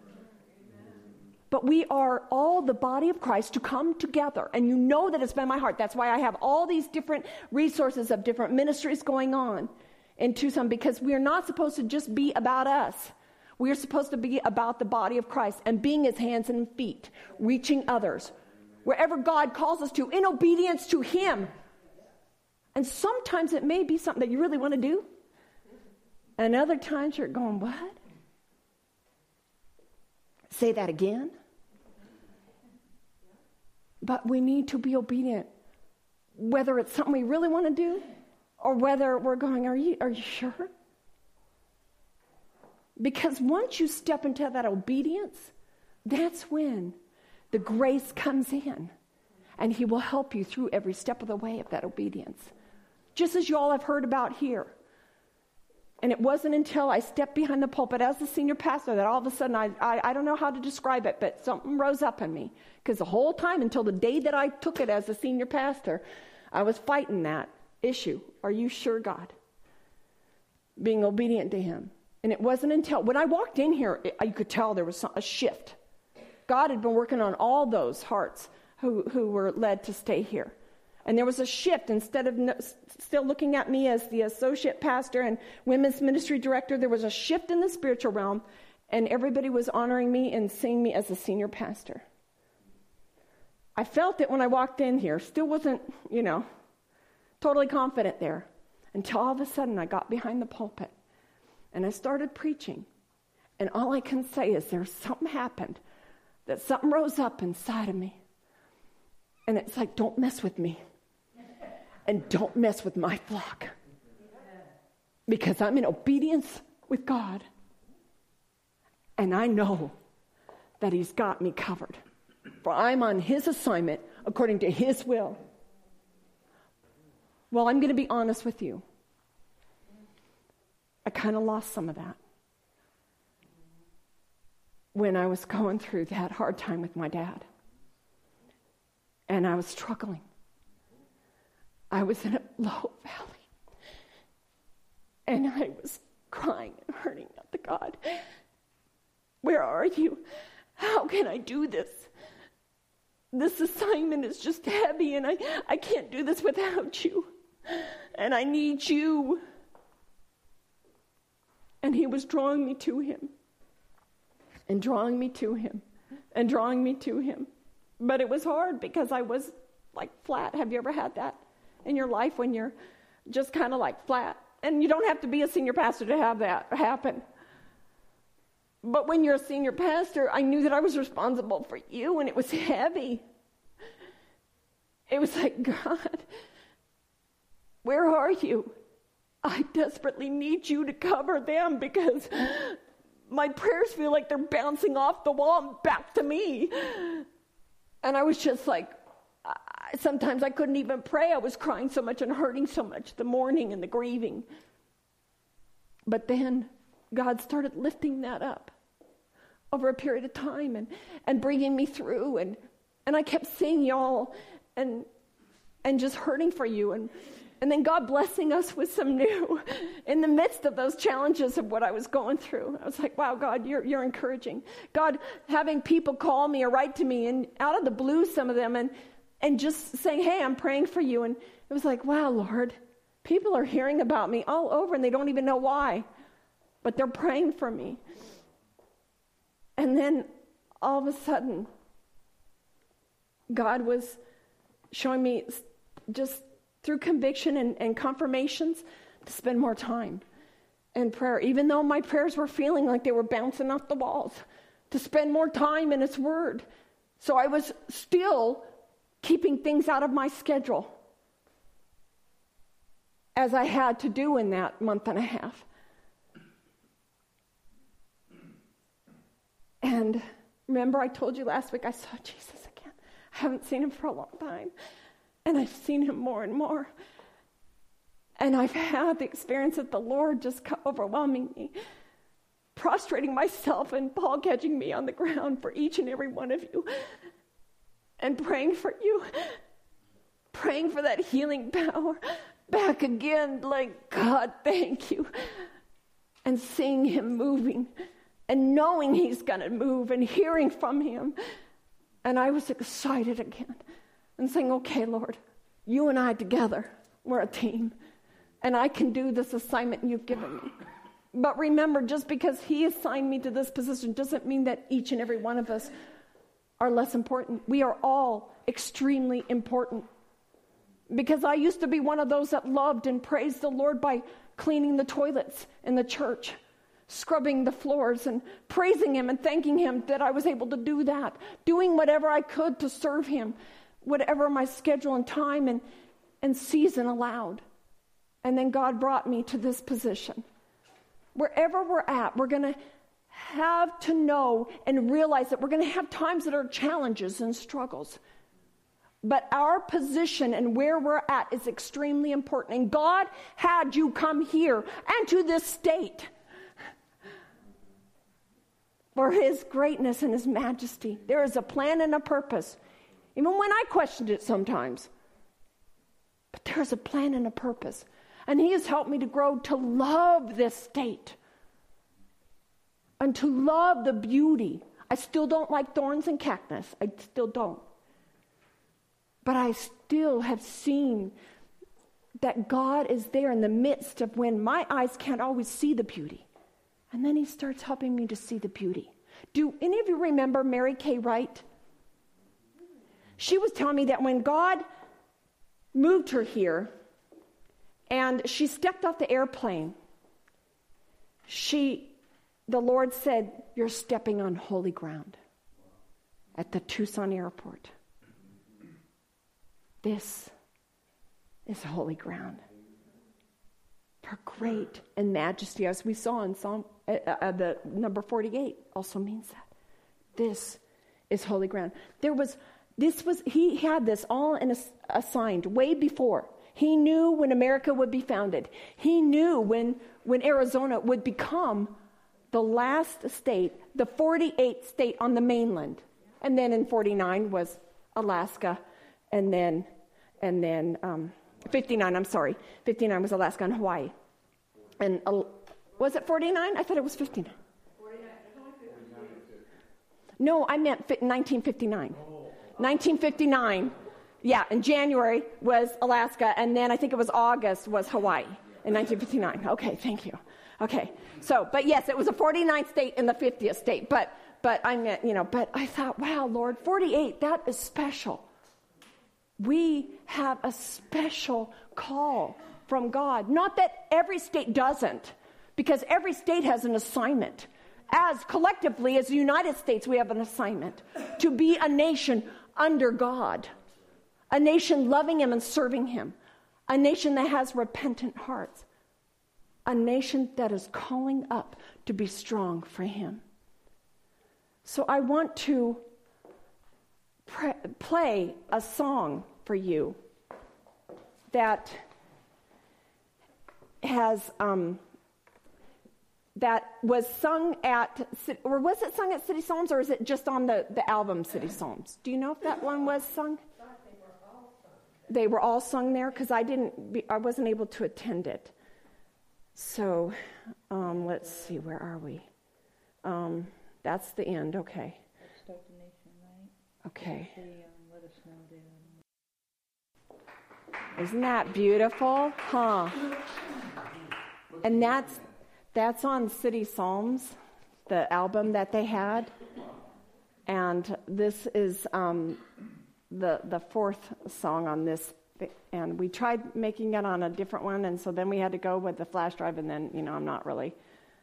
But we are all the body of Christ to come together. And you know that it's been my heart. That's why I have all these different resources of different ministries going on in Tucson, because we are not supposed to just be about us. We are supposed to be about the body of Christ and being His hands and feet, reaching others, wherever God calls us to, in obedience to Him. And sometimes it may be something that you really want to do. And other times you're going, what? Say that again. But we need to be obedient, whether it's something we really want to do or whether we're going, are you, are you sure? Because once you step into that obedience, that's when the grace comes in, and He will help you through every step of the way of that obedience. Just as you all have heard about here. And it wasn't until I stepped behind the pulpit as the senior pastor that all of a sudden, I, I, I don't know how to describe it, but something rose up in me. Because the whole time until the day that I took it as a senior pastor, I was fighting that issue. Are you sure, God? Being obedient to Him. And it wasn't until, when I walked in here, it, you could tell there was a shift. God had been working on all those hearts who, who were led to stay here. And there was a shift. Instead of no, still looking at me as the associate pastor and women's ministry director, there was a shift in the spiritual realm, and everybody was honoring me and seeing me as a senior pastor. I felt it when I walked in here. Still wasn't, you know, totally confident there, until all of a sudden I got behind the pulpit and I started preaching. And all I can say is there's something happened, that something rose up inside of me. And it's like, don't mess with me. And don't mess with my flock. Because I'm in obedience with God. And I know that He's got me covered. for I'm on his assignment according to his will. Well, I'm going to be honest with you. I kind of lost some of that when I was going through that hard time with my dad. And I was struggling. I was in a low valley. And I was crying and hurting out to God. Where are you? How can I do this? This assignment is just heavy, and I, I can't do this without you. And I need you. And he was drawing me to him. And drawing me to him. And drawing me to him. But it was hard because I was like flat. Have you ever had that in your life when you're just kind of like flat? And you don't have to be a senior pastor to have that happen. But when you're a senior pastor, I knew that I was responsible for you, and it was heavy. It was like, God, where are you? I desperately need you to cover them because my prayers feel like they're bouncing off the wall and back to me. And I was just like, I, sometimes I couldn't even pray. I was crying so much and hurting so much, the mourning and the grieving. But then God started lifting that up over a period of time and, and bringing me through. And, and I kept seeing y'all and and just hurting for you. And, and then God blessing us with some new in the midst of those challenges of what I was going through. I was like, wow, God, you're you're encouraging. God, having people call me or write to me and out of the blue, some of them, and and just saying, hey, I'm praying for you. And it was like, wow, Lord, people are hearing about me all over and they don't even know why, but they're praying for me. And then all of a sudden, God was showing me just through conviction and, and confirmations to spend more time in prayer, even though my prayers were feeling like they were bouncing off the walls, to spend more time in His Word. So I was still keeping things out of my schedule as I had to do in that month and a half. And remember, I told you last week I saw Jesus again. I haven't seen Him for a long time. And I've seen Him more and more. And I've had the experience of the Lord just overwhelming me, prostrating myself and Paul catching me on the ground for each and every one of you, and praying for you, praying for that healing power back again, like, God, thank you. And seeing Him moving and knowing He's going to move and hearing from Him. And I was excited again and saying, okay, Lord, you and I together, we're a team. And I can do this assignment you've given me. But remember, just because He assigned me to this position doesn't mean that each and every one of us are less important. We are all extremely important. Because I used to be one of those that loved and praised the Lord by cleaning the toilets in the church, scrubbing the floors and praising Him and thanking Him that I was able to do that, doing whatever I could to serve Him, whatever my schedule and time and, and season allowed. And then God brought me to this position. Wherever we're at, we're going to have to know and realize that we're going to have times that are challenges and struggles. But our position and where we're at is extremely important. And God had you come here and to this state for His greatness and His majesty. There is a plan and a purpose. Even when I questioned it sometimes. But there's a plan and a purpose. And He has helped me to grow to love this state. And to love the beauty. I still don't like thorns and cactus. I still don't. But I still have seen that God is there in the midst of when my eyes can't always see the beauty. And then He starts helping me to see the beauty. Do any of you remember Mary Kay Wright? She was telling me that when God moved her here and she stepped off the airplane, she, the Lord said, you're stepping on holy ground at the Tucson airport. This is holy ground. Her great and majesty, as we saw in Psalm, uh, uh, the number forty-eight, also means that. This is holy ground. There was, this was, he had this all in a, assigned way before. He knew when America would be founded. He knew when, when Arizona would become the last state, the forty-eighth state on the mainland. And then in forty-nine was Alaska, and then, and then um, fifty-nine, I'm sorry. fifty-nine was Alaska and Hawaii. And uh, was it forty-nine? I thought it was fifty-nine. No, I meant nineteen fifty-nine. nineteen fifty-nine. Yeah, in January was Alaska, and then I think it was August was Hawaii in nineteen fifty-nine. Okay, thank you. Okay, so, but yes, it was a forty-ninth state and the fiftieth state. But, but I meant, you know, but I thought, wow, Lord, forty-eight, that is special. We have a special call from God. Not that every state doesn't, because every state has an assignment. As collectively, as the United States, we have an assignment to be a nation under God, a nation loving Him and serving Him, a nation that has repentant hearts, a nation that is calling up to be strong for Him. So I want to pre- play a song for you that has... Um, that was sung at, or was it sung at City Psalms, or is it just on the, the album City Psalms? Do you know if that one was sung? They were all sung there, because I didn't, be, I wasn't able to attend it. So, um, let's see, where are we? Um, that's the end, okay. Okay. Isn't that beautiful? Huh? And that's, That's on City Psalms, the album that they had. And this is um, the the fourth song on this. And we tried making it on a different one, and so then we had to go with the flash drive, and then, you know, I'm not really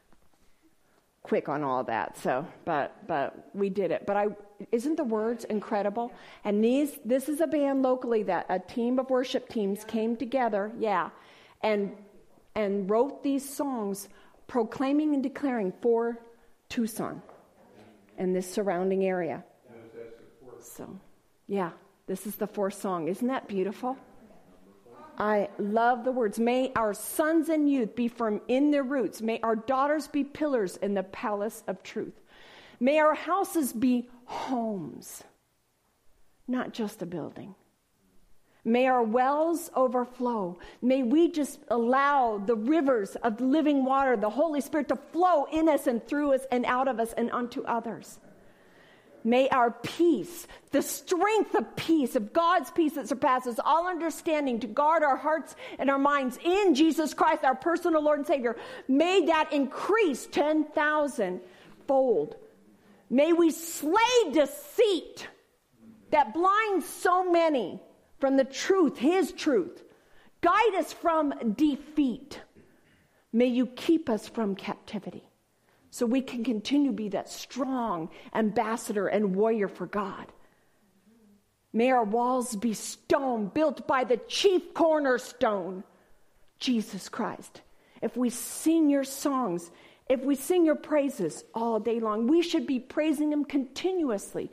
quick on all that. So, but but we did it. But I isn't the words incredible? And these this is a band locally that a team of worship teams came together, yeah, and and wrote these songs proclaiming and declaring for Tucson and this surrounding area. So, yeah, this is the fourth song. Isn't that beautiful? I love the words. May our sons and youth be firm in their roots. May our daughters be pillars in the palace of truth. May our houses be homes, not just a building. May our wells overflow. May we just allow the rivers of living water, the Holy Spirit, to flow in us and through us and out of us and unto others. May our peace, the strength of peace, of God's peace that surpasses all understanding, to guard our hearts and our minds in Jesus Christ, our personal Lord and Savior, may that increase ten thousand fold. May we slay deceit that blinds so many from the truth, His truth. Guide us from defeat. May you keep us from captivity, so we can continue to be that strong ambassador and warrior for God. May our walls be stone, built by the chief cornerstone, Jesus Christ. If we sing your songs, if we sing your praises all day long, we should be praising Him continuously,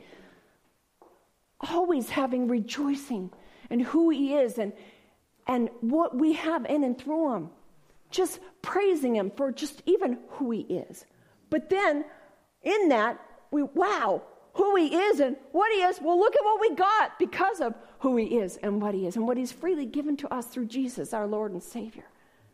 always having rejoicing and who He is and and what we have in and through Him. Just praising Him for just even who He is. But then in that, we wow, who He is and what He is. Well, look at what we got because of who He is and what He is and what He's freely given to us through Jesus, our Lord and Savior.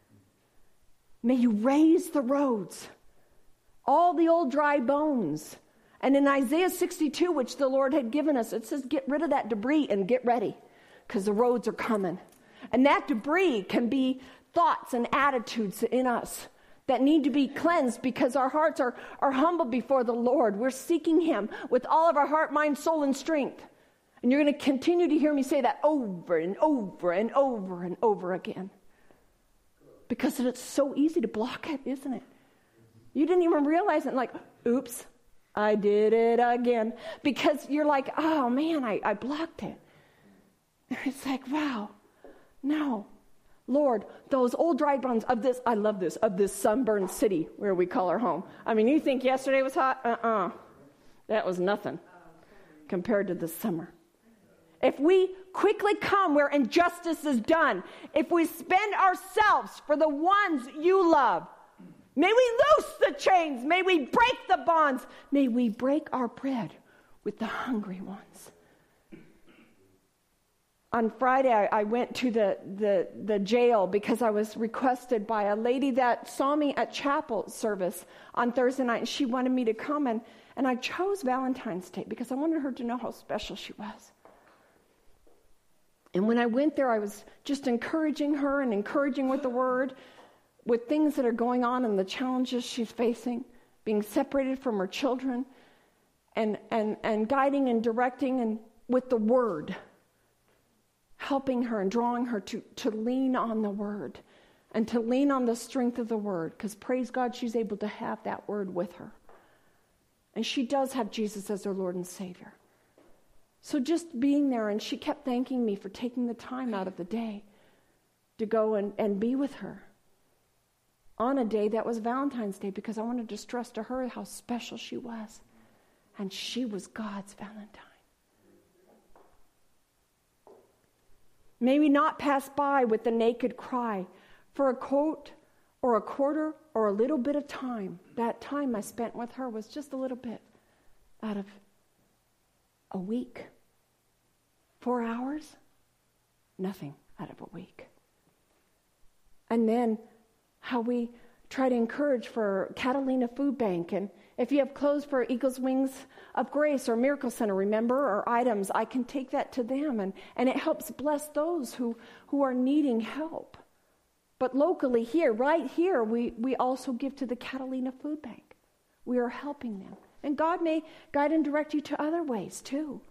May you raise the roads, all the old dry bones. And in Isaiah sixty-two, which the Lord had given us, it says, get rid of that debris and get ready, because the roads are coming. And that debris can be thoughts and attitudes in us that need to be cleansed, because our hearts are, are humble before the Lord. We're seeking Him with all of our heart, mind, soul, and strength. And you're going to continue to hear me say that over and over and over and over again. Because it's so easy to block it, isn't it? You didn't even realize it. Like, oops, I did it again. Because you're like, oh man, I, I blocked it. It's like, wow, no. Lord, those old dry bones of this, I love this, of this sunburned city where we call our home. I mean, you think yesterday was hot? Uh-uh. That was nothing. compared to the summer. If we quickly come where injustice is done, if we spend ourselves for the ones you love, may we loose the chains, may we break the bonds, may we break our bread with the hungry ones. On Friday, I, I went to the, the, the jail because I was requested by a lady that saw me at chapel service on Thursday night, and she wanted me to come, and, and I chose Valentine's Day because I wanted her to know how special she was. And when I went there, I was just encouraging her and encouraging with the word, with things that are going on and the challenges she's facing, being separated from her children, and, and, and guiding and directing and with the word, helping her and drawing her to, to lean on the word and to lean on the strength of the word, because praise God, she's able to have that word with her. And she does have Jesus as her Lord and Savior. So just being there, and she kept thanking me for taking the time out of the day to go and, and be with her on a day that was Valentine's Day, because I wanted to stress to her how special she was. And she was God's Valentine. May we not pass by with the naked cry for a coat or a quarter or a little bit of time. That time I spent with her was just a little bit out of a week. Four hours? Nothing out of a week. And then how we try to encourage for Catalina Food Bank. And if you have clothes for Eagle's Wings of Grace or Miracle Center, remember, or items, I can take that to them. And, and it helps bless those who, who are needing help. But locally here, right here, we, we also give to the Catalina Food Bank. We are helping them. And God may guide and direct you to other ways too.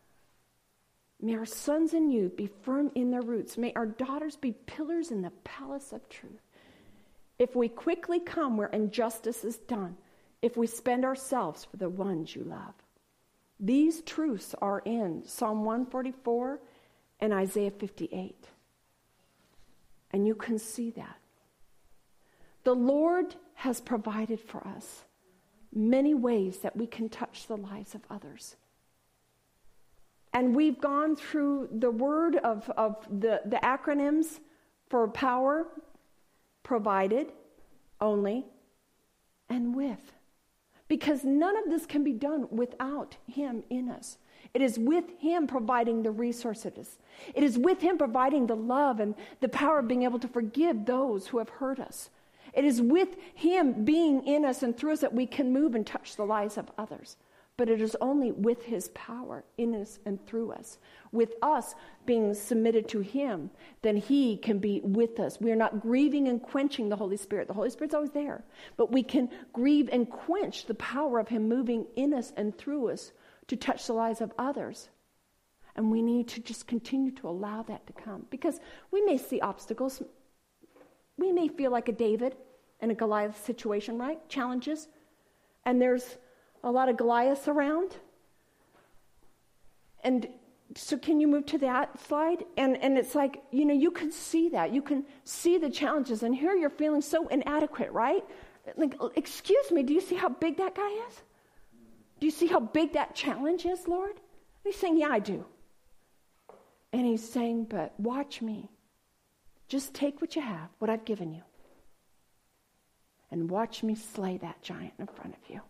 May our sons and youth be firm in their roots. May our daughters be pillars in the palace of truth. If we quickly come where injustice is done, if we spend ourselves for the ones you love. These truths are in Psalm one forty-four and Isaiah fifty-eight. And you can see that. The Lord has provided for us many ways that we can touch the lives of others. And we've gone through the word of, of the, the acronyms for power, provided, only, and with. Because none of this can be done without Him in us. It is with Him providing the resources. It is with Him providing the love and the power of being able to forgive those who have hurt us. It is with Him being in us and through us that we can move and touch the lives of others. But it is only with His power in us and through us. With us being submitted to Him, then He can be with us. We are not grieving and quenching the Holy Spirit. The Holy Spirit's always there. But we can grieve and quench the power of Him moving in us and through us to touch the lives of others. And we need to just continue to allow that to come. Because we may see obstacles. We may feel like a David in a Goliath situation, right? Challenges. And there's a lot of Goliaths around. And so can you move to that slide? And and it's like, you know, you can see that. You can see the challenges. And here you're feeling so inadequate, right? Like, excuse me, do you see how big that guy is? Do you see how big that challenge is, Lord? And He's saying, yeah, I do. And He's saying, but watch me. Just take what you have, what I've given you, and watch me slay that giant in front of you.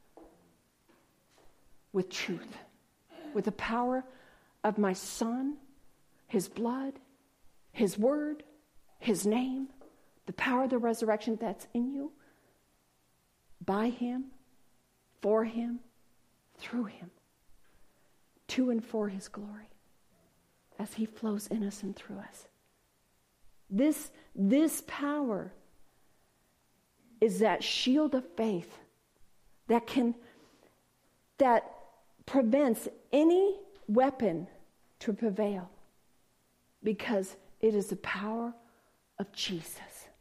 With truth, with the power of my Son, His blood, His word, His name, the power of the resurrection that's in you, by Him, for Him, through Him, to and for His glory, as He flows in us and through us. This, this power is that shield of faith that can, that prevents any weapon to prevail, because it is the power of Jesus.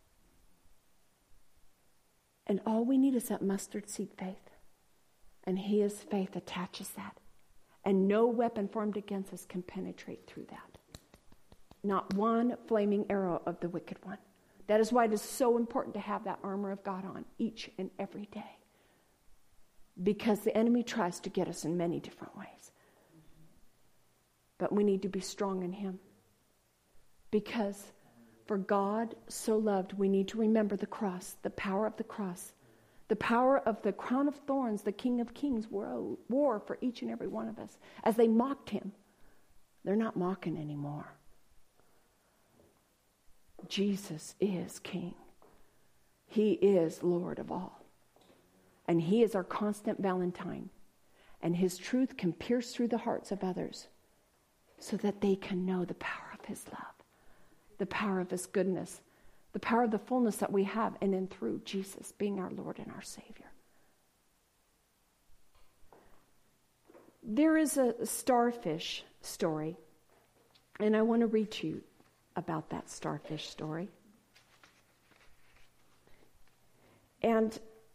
And all we need is that mustard seed faith. And His faith attaches that. And no weapon formed against us can penetrate through that. Not one flaming arrow of the wicked one. That is why it is so important to have that armor of God on each and every day. Because the enemy tries to get us in many different ways. but we need to be strong in him. Because for God so loved, we need to remember the cross, the power of the cross, the power of the crown of thorns the King of Kings wore, wore for each and every one of us. As they mocked him, they're not mocking anymore. Jesus is King. He is Lord of all. And he is our constant Valentine. And his truth can pierce through the hearts of others so that they can know the power of his love, the power of his goodness, the power of the fullness that we have in and through Jesus being our Lord and our Savior. There is a starfish story, and I want to read to you about that starfish story. And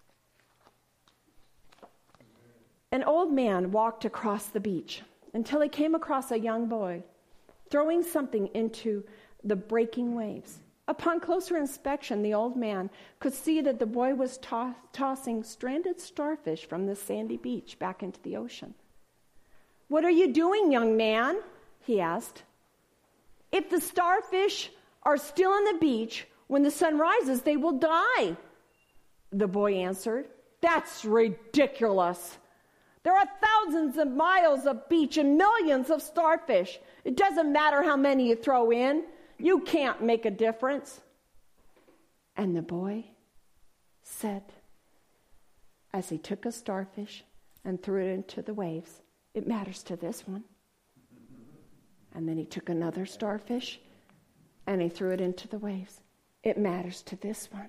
an old man walked across the beach until he came across a young boy throwing something into the breaking waves. Upon closer inspection, the old man could see that the boy was to- tossing stranded starfish from the sandy beach back into the ocean. "What are you doing, young man?" he asked. "If the starfish are still on the beach, when the sun rises, they will die," the boy answered. "That's ridiculous. There are thousands of miles of beach and millions of starfish. It doesn't matter how many you throw in. You can't make a difference." And the boy said, as he took a starfish and threw it into the waves, "It matters to this one." And then he took another starfish and he threw it into the waves. "It matters to this one."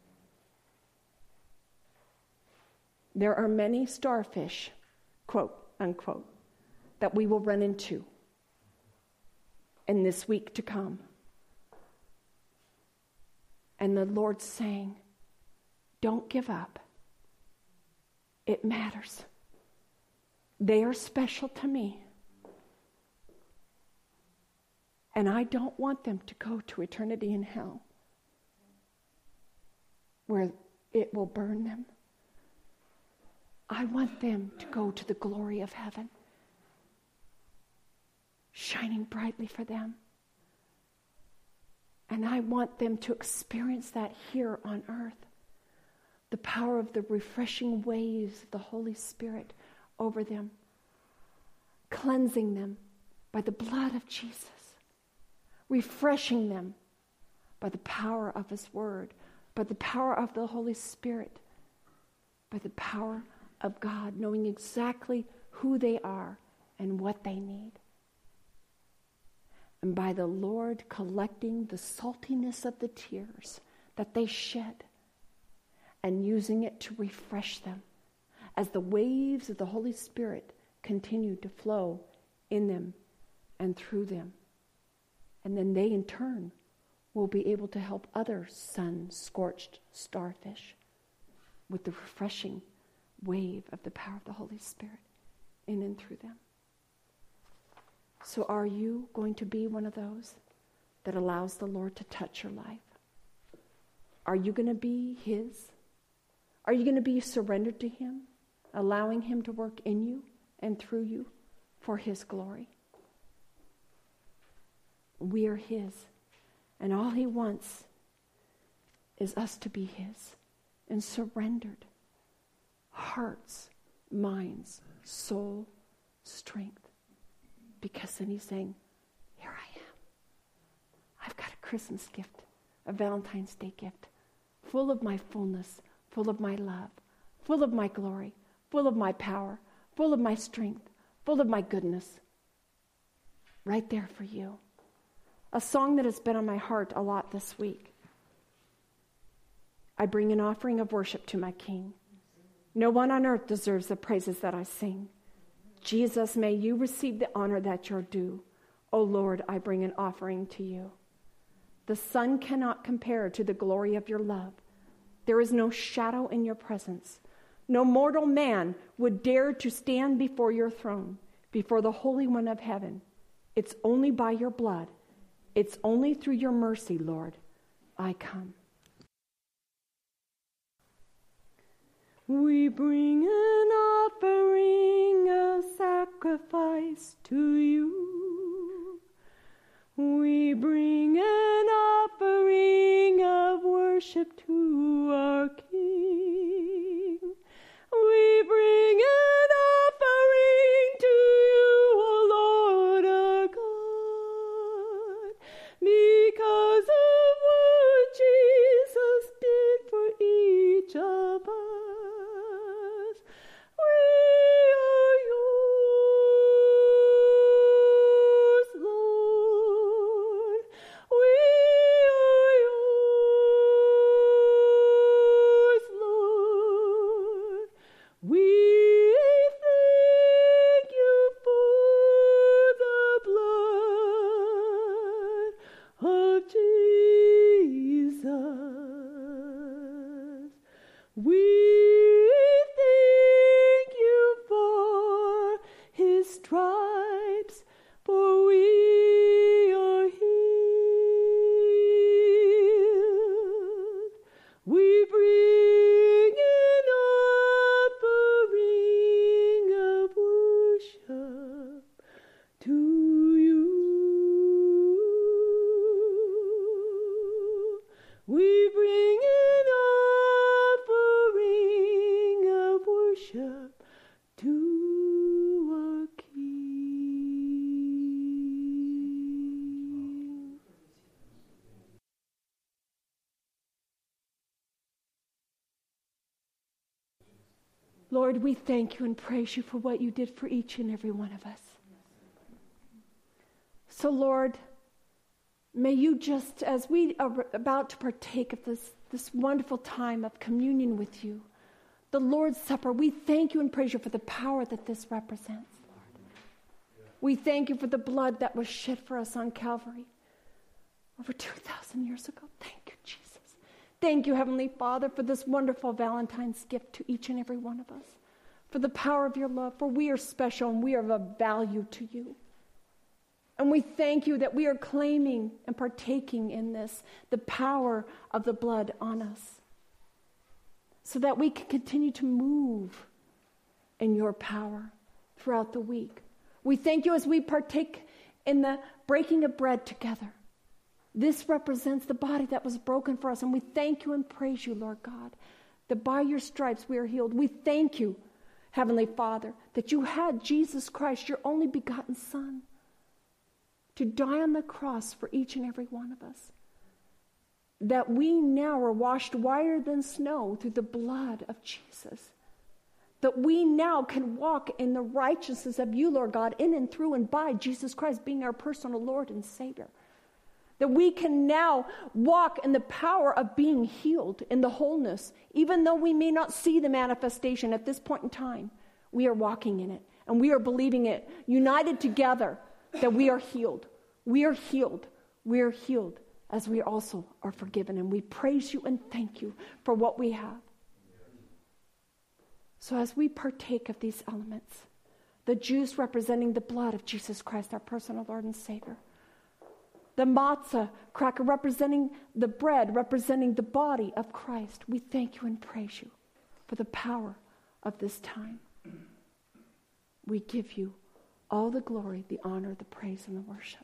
There are many starfish, quote, unquote, that we will run into in this week to come. And the Lord's saying, don't give up. It matters. They are special to me. And I don't want them to go to eternity in hell, where it will burn them. I want them to go to the glory of heaven, shining brightly for them. And I want them to experience that here on earth. The power of the refreshing waves of the Holy Spirit over them, cleansing them by the blood of Jesus, refreshing them by the power of his word, by the power of the Holy Spirit, by the power of God, knowing exactly who they are and what they need. And by the Lord collecting the saltiness of the tears that they shed and using it to refresh them as the waves of the Holy Spirit continue to flow in them and through them. And then they in turn will be able to help other sun-scorched starfish with the refreshing wave of the power of the Holy Spirit in and through them. So are you going to be one of those that allows the Lord to touch your life? Are you going to be his? Are you going to be surrendered to him, allowing him to work in you and through you for his glory? We are his, and all he wants is us to be his and surrendered. Hearts, minds, soul, strength. Because then he's saying, here I am. I've got a Christmas gift, a Valentine's Day gift, full of my fullness, full of my love, full of my glory, full of my power, full of my strength, full of my goodness. Right there for you. A song that has been on my heart a lot this week. I bring an offering of worship to my King. No one on earth deserves the praises that I sing. Jesus, may you receive the honor that you're due. O Lord, I bring an offering to you. The sun cannot compare to the glory of your love. There is no shadow in your presence. No mortal man would dare to stand before your throne, before the Holy One of heaven. It's only by your blood. It's only through your mercy, Lord, I come. We bring an offering, a sacrifice to you. worship to our King. We bring an offering to you, O Lord our God, because of what Jesus did for each of us. We are yours, Lord. We are yours, Lord. We thank you for the blood of Jesus. We thank you for his stripes, for we are healed. We bring an offering of worship to you. We bring an offering of worship to our King. Lord, we thank you and praise you for what you did for each and every one of us. So, Lord, may you just, as we are about to partake of this, this wonderful time of communion with you, the Lord's Supper, we thank you and praise you for the power that this represents, Lord. We thank you for the blood that was shed for us on Calvary over two thousand years ago. Thank you, Jesus. Thank you, Heavenly Father, for this wonderful Valentine's gift to each and every one of us, for the power of your love, for we are special and we are of value to you. And we thank you that we are claiming and partaking in this, the power of the blood on us, so that we can continue to move in your power throughout the week. We thank you as we partake in the breaking of bread together. This represents the body that was broken for us, and we thank you and praise you, Lord God, that by your stripes we are healed. We thank you, Heavenly Father, that you had Jesus Christ, your only begotten Son, to die on the cross for each and every one of us. That we now are washed whiter than snow through the blood of Jesus. That we now can walk in the righteousness of you, Lord God, in and through and by Jesus Christ being our personal Lord and Savior. That we can now walk in the power of being healed, in the wholeness. Even though we may not see the manifestation at this point in time, we are walking in it. And we are believing it, united together, that we are healed. We are healed. We are healed as we also are forgiven. And we praise you and thank you for what we have. So as we partake of these elements, the juice representing the blood of Jesus Christ, our personal Lord and Savior, the matzah cracker representing the bread, representing the body of Christ, we thank you and praise you for the power of this time. We give you all the glory, the honor, the praise, and the worship.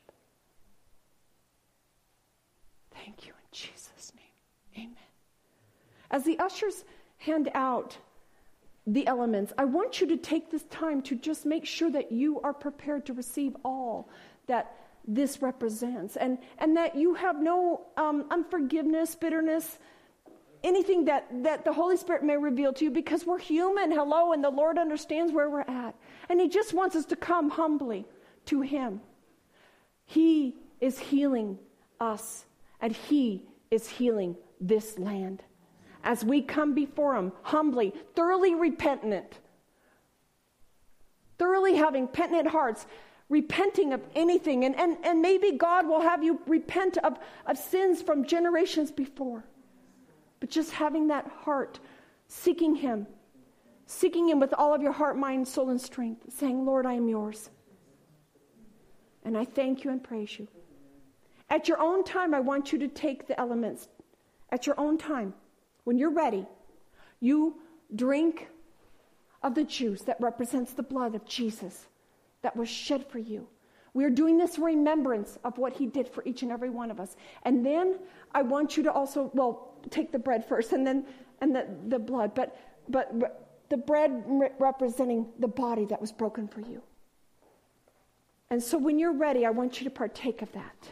Thank you in Jesus' name. Amen. As the ushers hand out the elements, I want you to take this time to just make sure that you are prepared to receive all that this represents, and, and that you have no um, unforgiveness, bitterness, anything that, that the Holy Spirit may reveal to you, because we're human, hello, and the Lord understands where we're at. And he just wants us to come humbly to him. He is healing us, and he is healing this land. As we come before him humbly, thoroughly repentant, thoroughly having penitent hearts, repenting of anything, and, and, and maybe God will have you repent of, of sins from generations before. But just having that heart, seeking him, seeking him with all of your heart, mind, soul, and strength, saying, Lord, I am yours. And I thank you and praise you. At your own time, I want you to take the elements. At your own time, when you're ready, you drink of the juice that represents the blood of Jesus that was shed for you. We are doing this in remembrance of what he did for each and every one of us. And then I want you to also, well, take the bread first and then and the, the blood, but, but the bread re- representing the body that was broken for you. And so when you're ready, I want you to partake of that.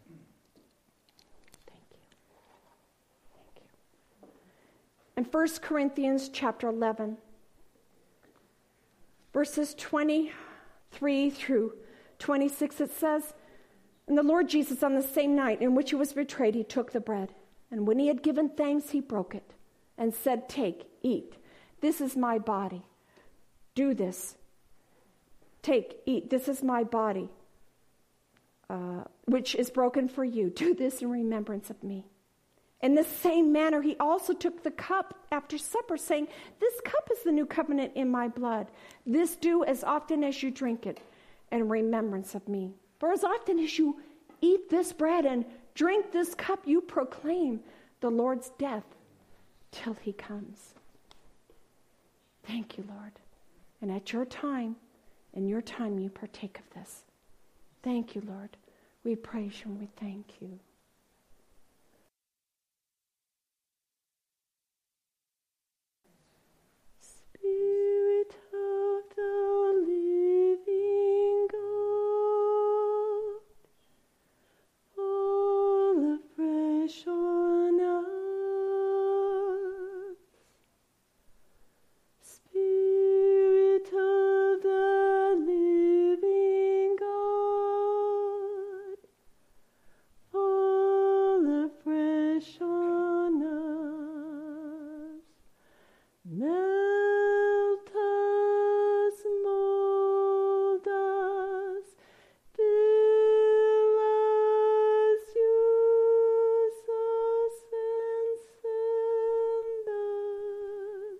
Thank you. Thank you. In First Corinthians chapter eleven, verses twenty-three through twenty-six, it says, "And the Lord Jesus, on the same night in which he was betrayed, he took the bread. And when he had given thanks, he broke it and said, 'Take, eat. This is my body. Do this. Take, eat. This is my body, uh, which is broken for you. Do this in remembrance of me.' In the same manner, he also took the cup after supper, saying, 'This cup is the new covenant in my blood. This do as often as you drink it in remembrance of me. For as often as you eat this bread and drink this cup, you proclaim the Lord's death till he comes.'" Thank you, Lord. And at your time, in your time, you partake of this. Thank you, Lord. We praise you and we thank you. Spirit of the living God, fall afresh on us. Spirit of the living God, fall afresh on us. Melt us, mold us, fill us, use us, and send us.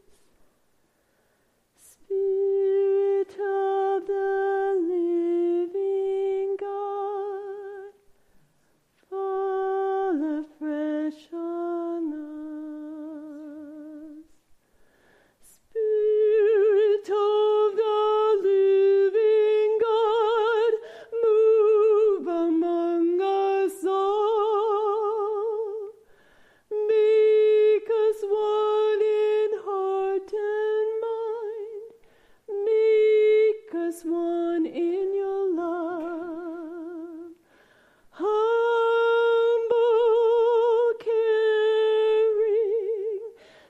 Spirit of the living God, fall afresh on us. Spirit of the living God, move among us all. Make us one in heart and mind. Make us one in your love. Humble, caring,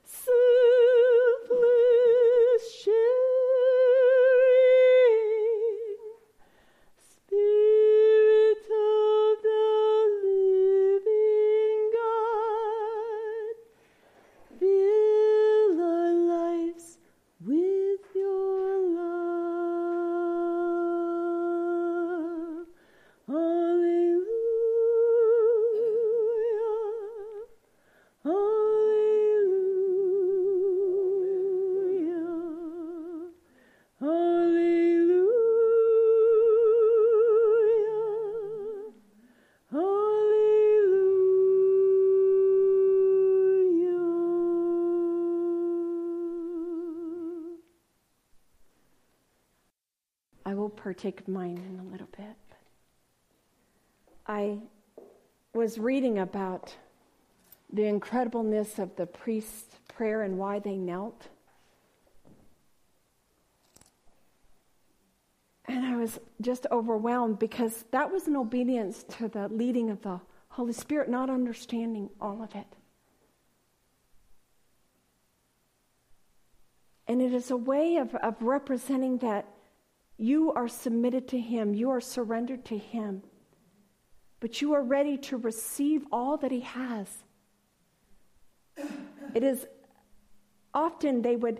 selfless, sharing. Spirit of the living God, fill our lives with your love. Hallelujah. Hallelujah. Hallelujah. Hallelujah. I will partake of mine in a little bit. I was reading about the incredibleness of the priest's prayer and why they knelt. And I was just overwhelmed because that was an obedience to the leading of the Holy Spirit, not understanding all of it. And it is a way of, of representing that you are submitted to Him, you are surrendered to Him, but you are ready to receive all that He has. It is often they would,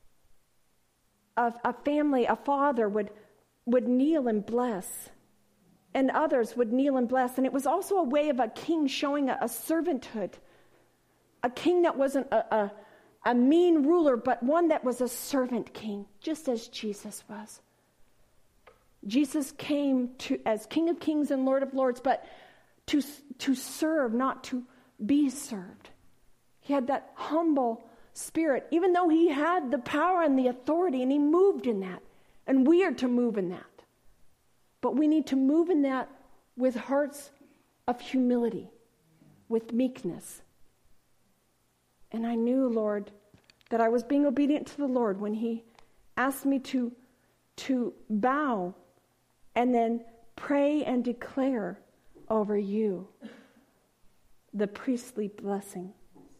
a, a family, a father would, would kneel and bless, and others would kneel and bless. And it was also a way of a king showing a, a servanthood, a king that wasn't a, a, a mean ruler, but one that was a servant king, just as Jesus was. Jesus came to as King of Kings and Lord of Lords, but to, to serve, not to be served. He had that humble spirit, even though he had the power and the authority, and he moved in that. And we are to move in that. But we need to move in that with hearts of humility, with meekness. And I knew, Lord, that I was being obedient to the Lord when he asked me to, to bow and then pray and declare over you the priestly blessing.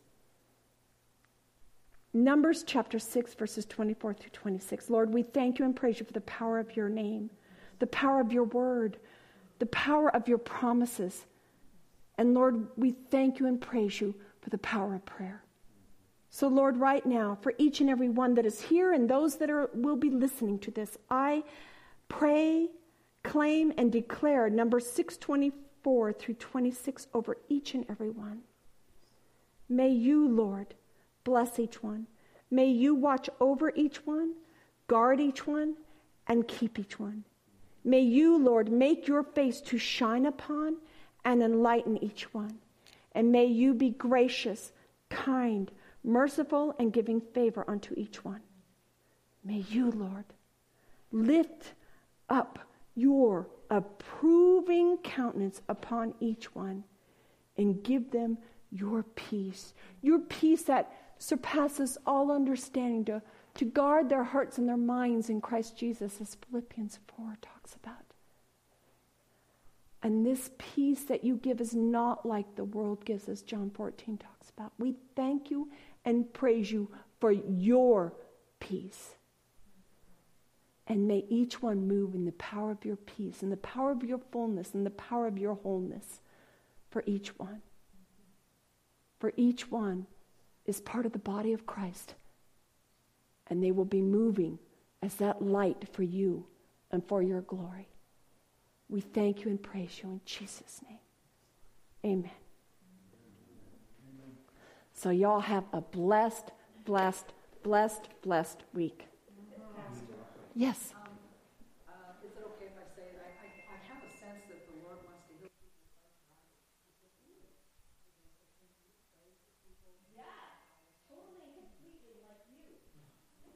Numbers chapter six, verses twenty-four through twenty-six. Lord, we thank you and praise you for the power of your name, the power of your word, the power of your promises. And Lord, we thank you and praise you for the power of prayer. So Lord, right now, for each and every one that is here and those that are will be listening to this, I pray, claim, and declare Numbers six twenty-four through twenty-six over each and every one. May you, Lord, bless each one. May you watch over each one, guard each one, and keep each one. May you, Lord, make your face to shine upon and enlighten each one. And may you be gracious, kind, merciful, and giving favor unto each one. May you, Lord, lift up your approving countenance upon each one and give them your peace. Your peace that surpasses all understanding, to, to guard their hearts and their minds in Christ Jesus, as Philippians four talks about. And this peace that you give is not like the world gives, as John fourteen talks about. We thank you and praise you for your peace. And may each one move in the power of your peace, in the power of your fullness, in the power of your wholeness for each one. For each one is part of the body of Christ. And they will be moving as that light for you and for your glory. We thank you and praise you in Jesus' name. Amen. So y'all have a blessed, blessed, blessed, blessed week. Yes.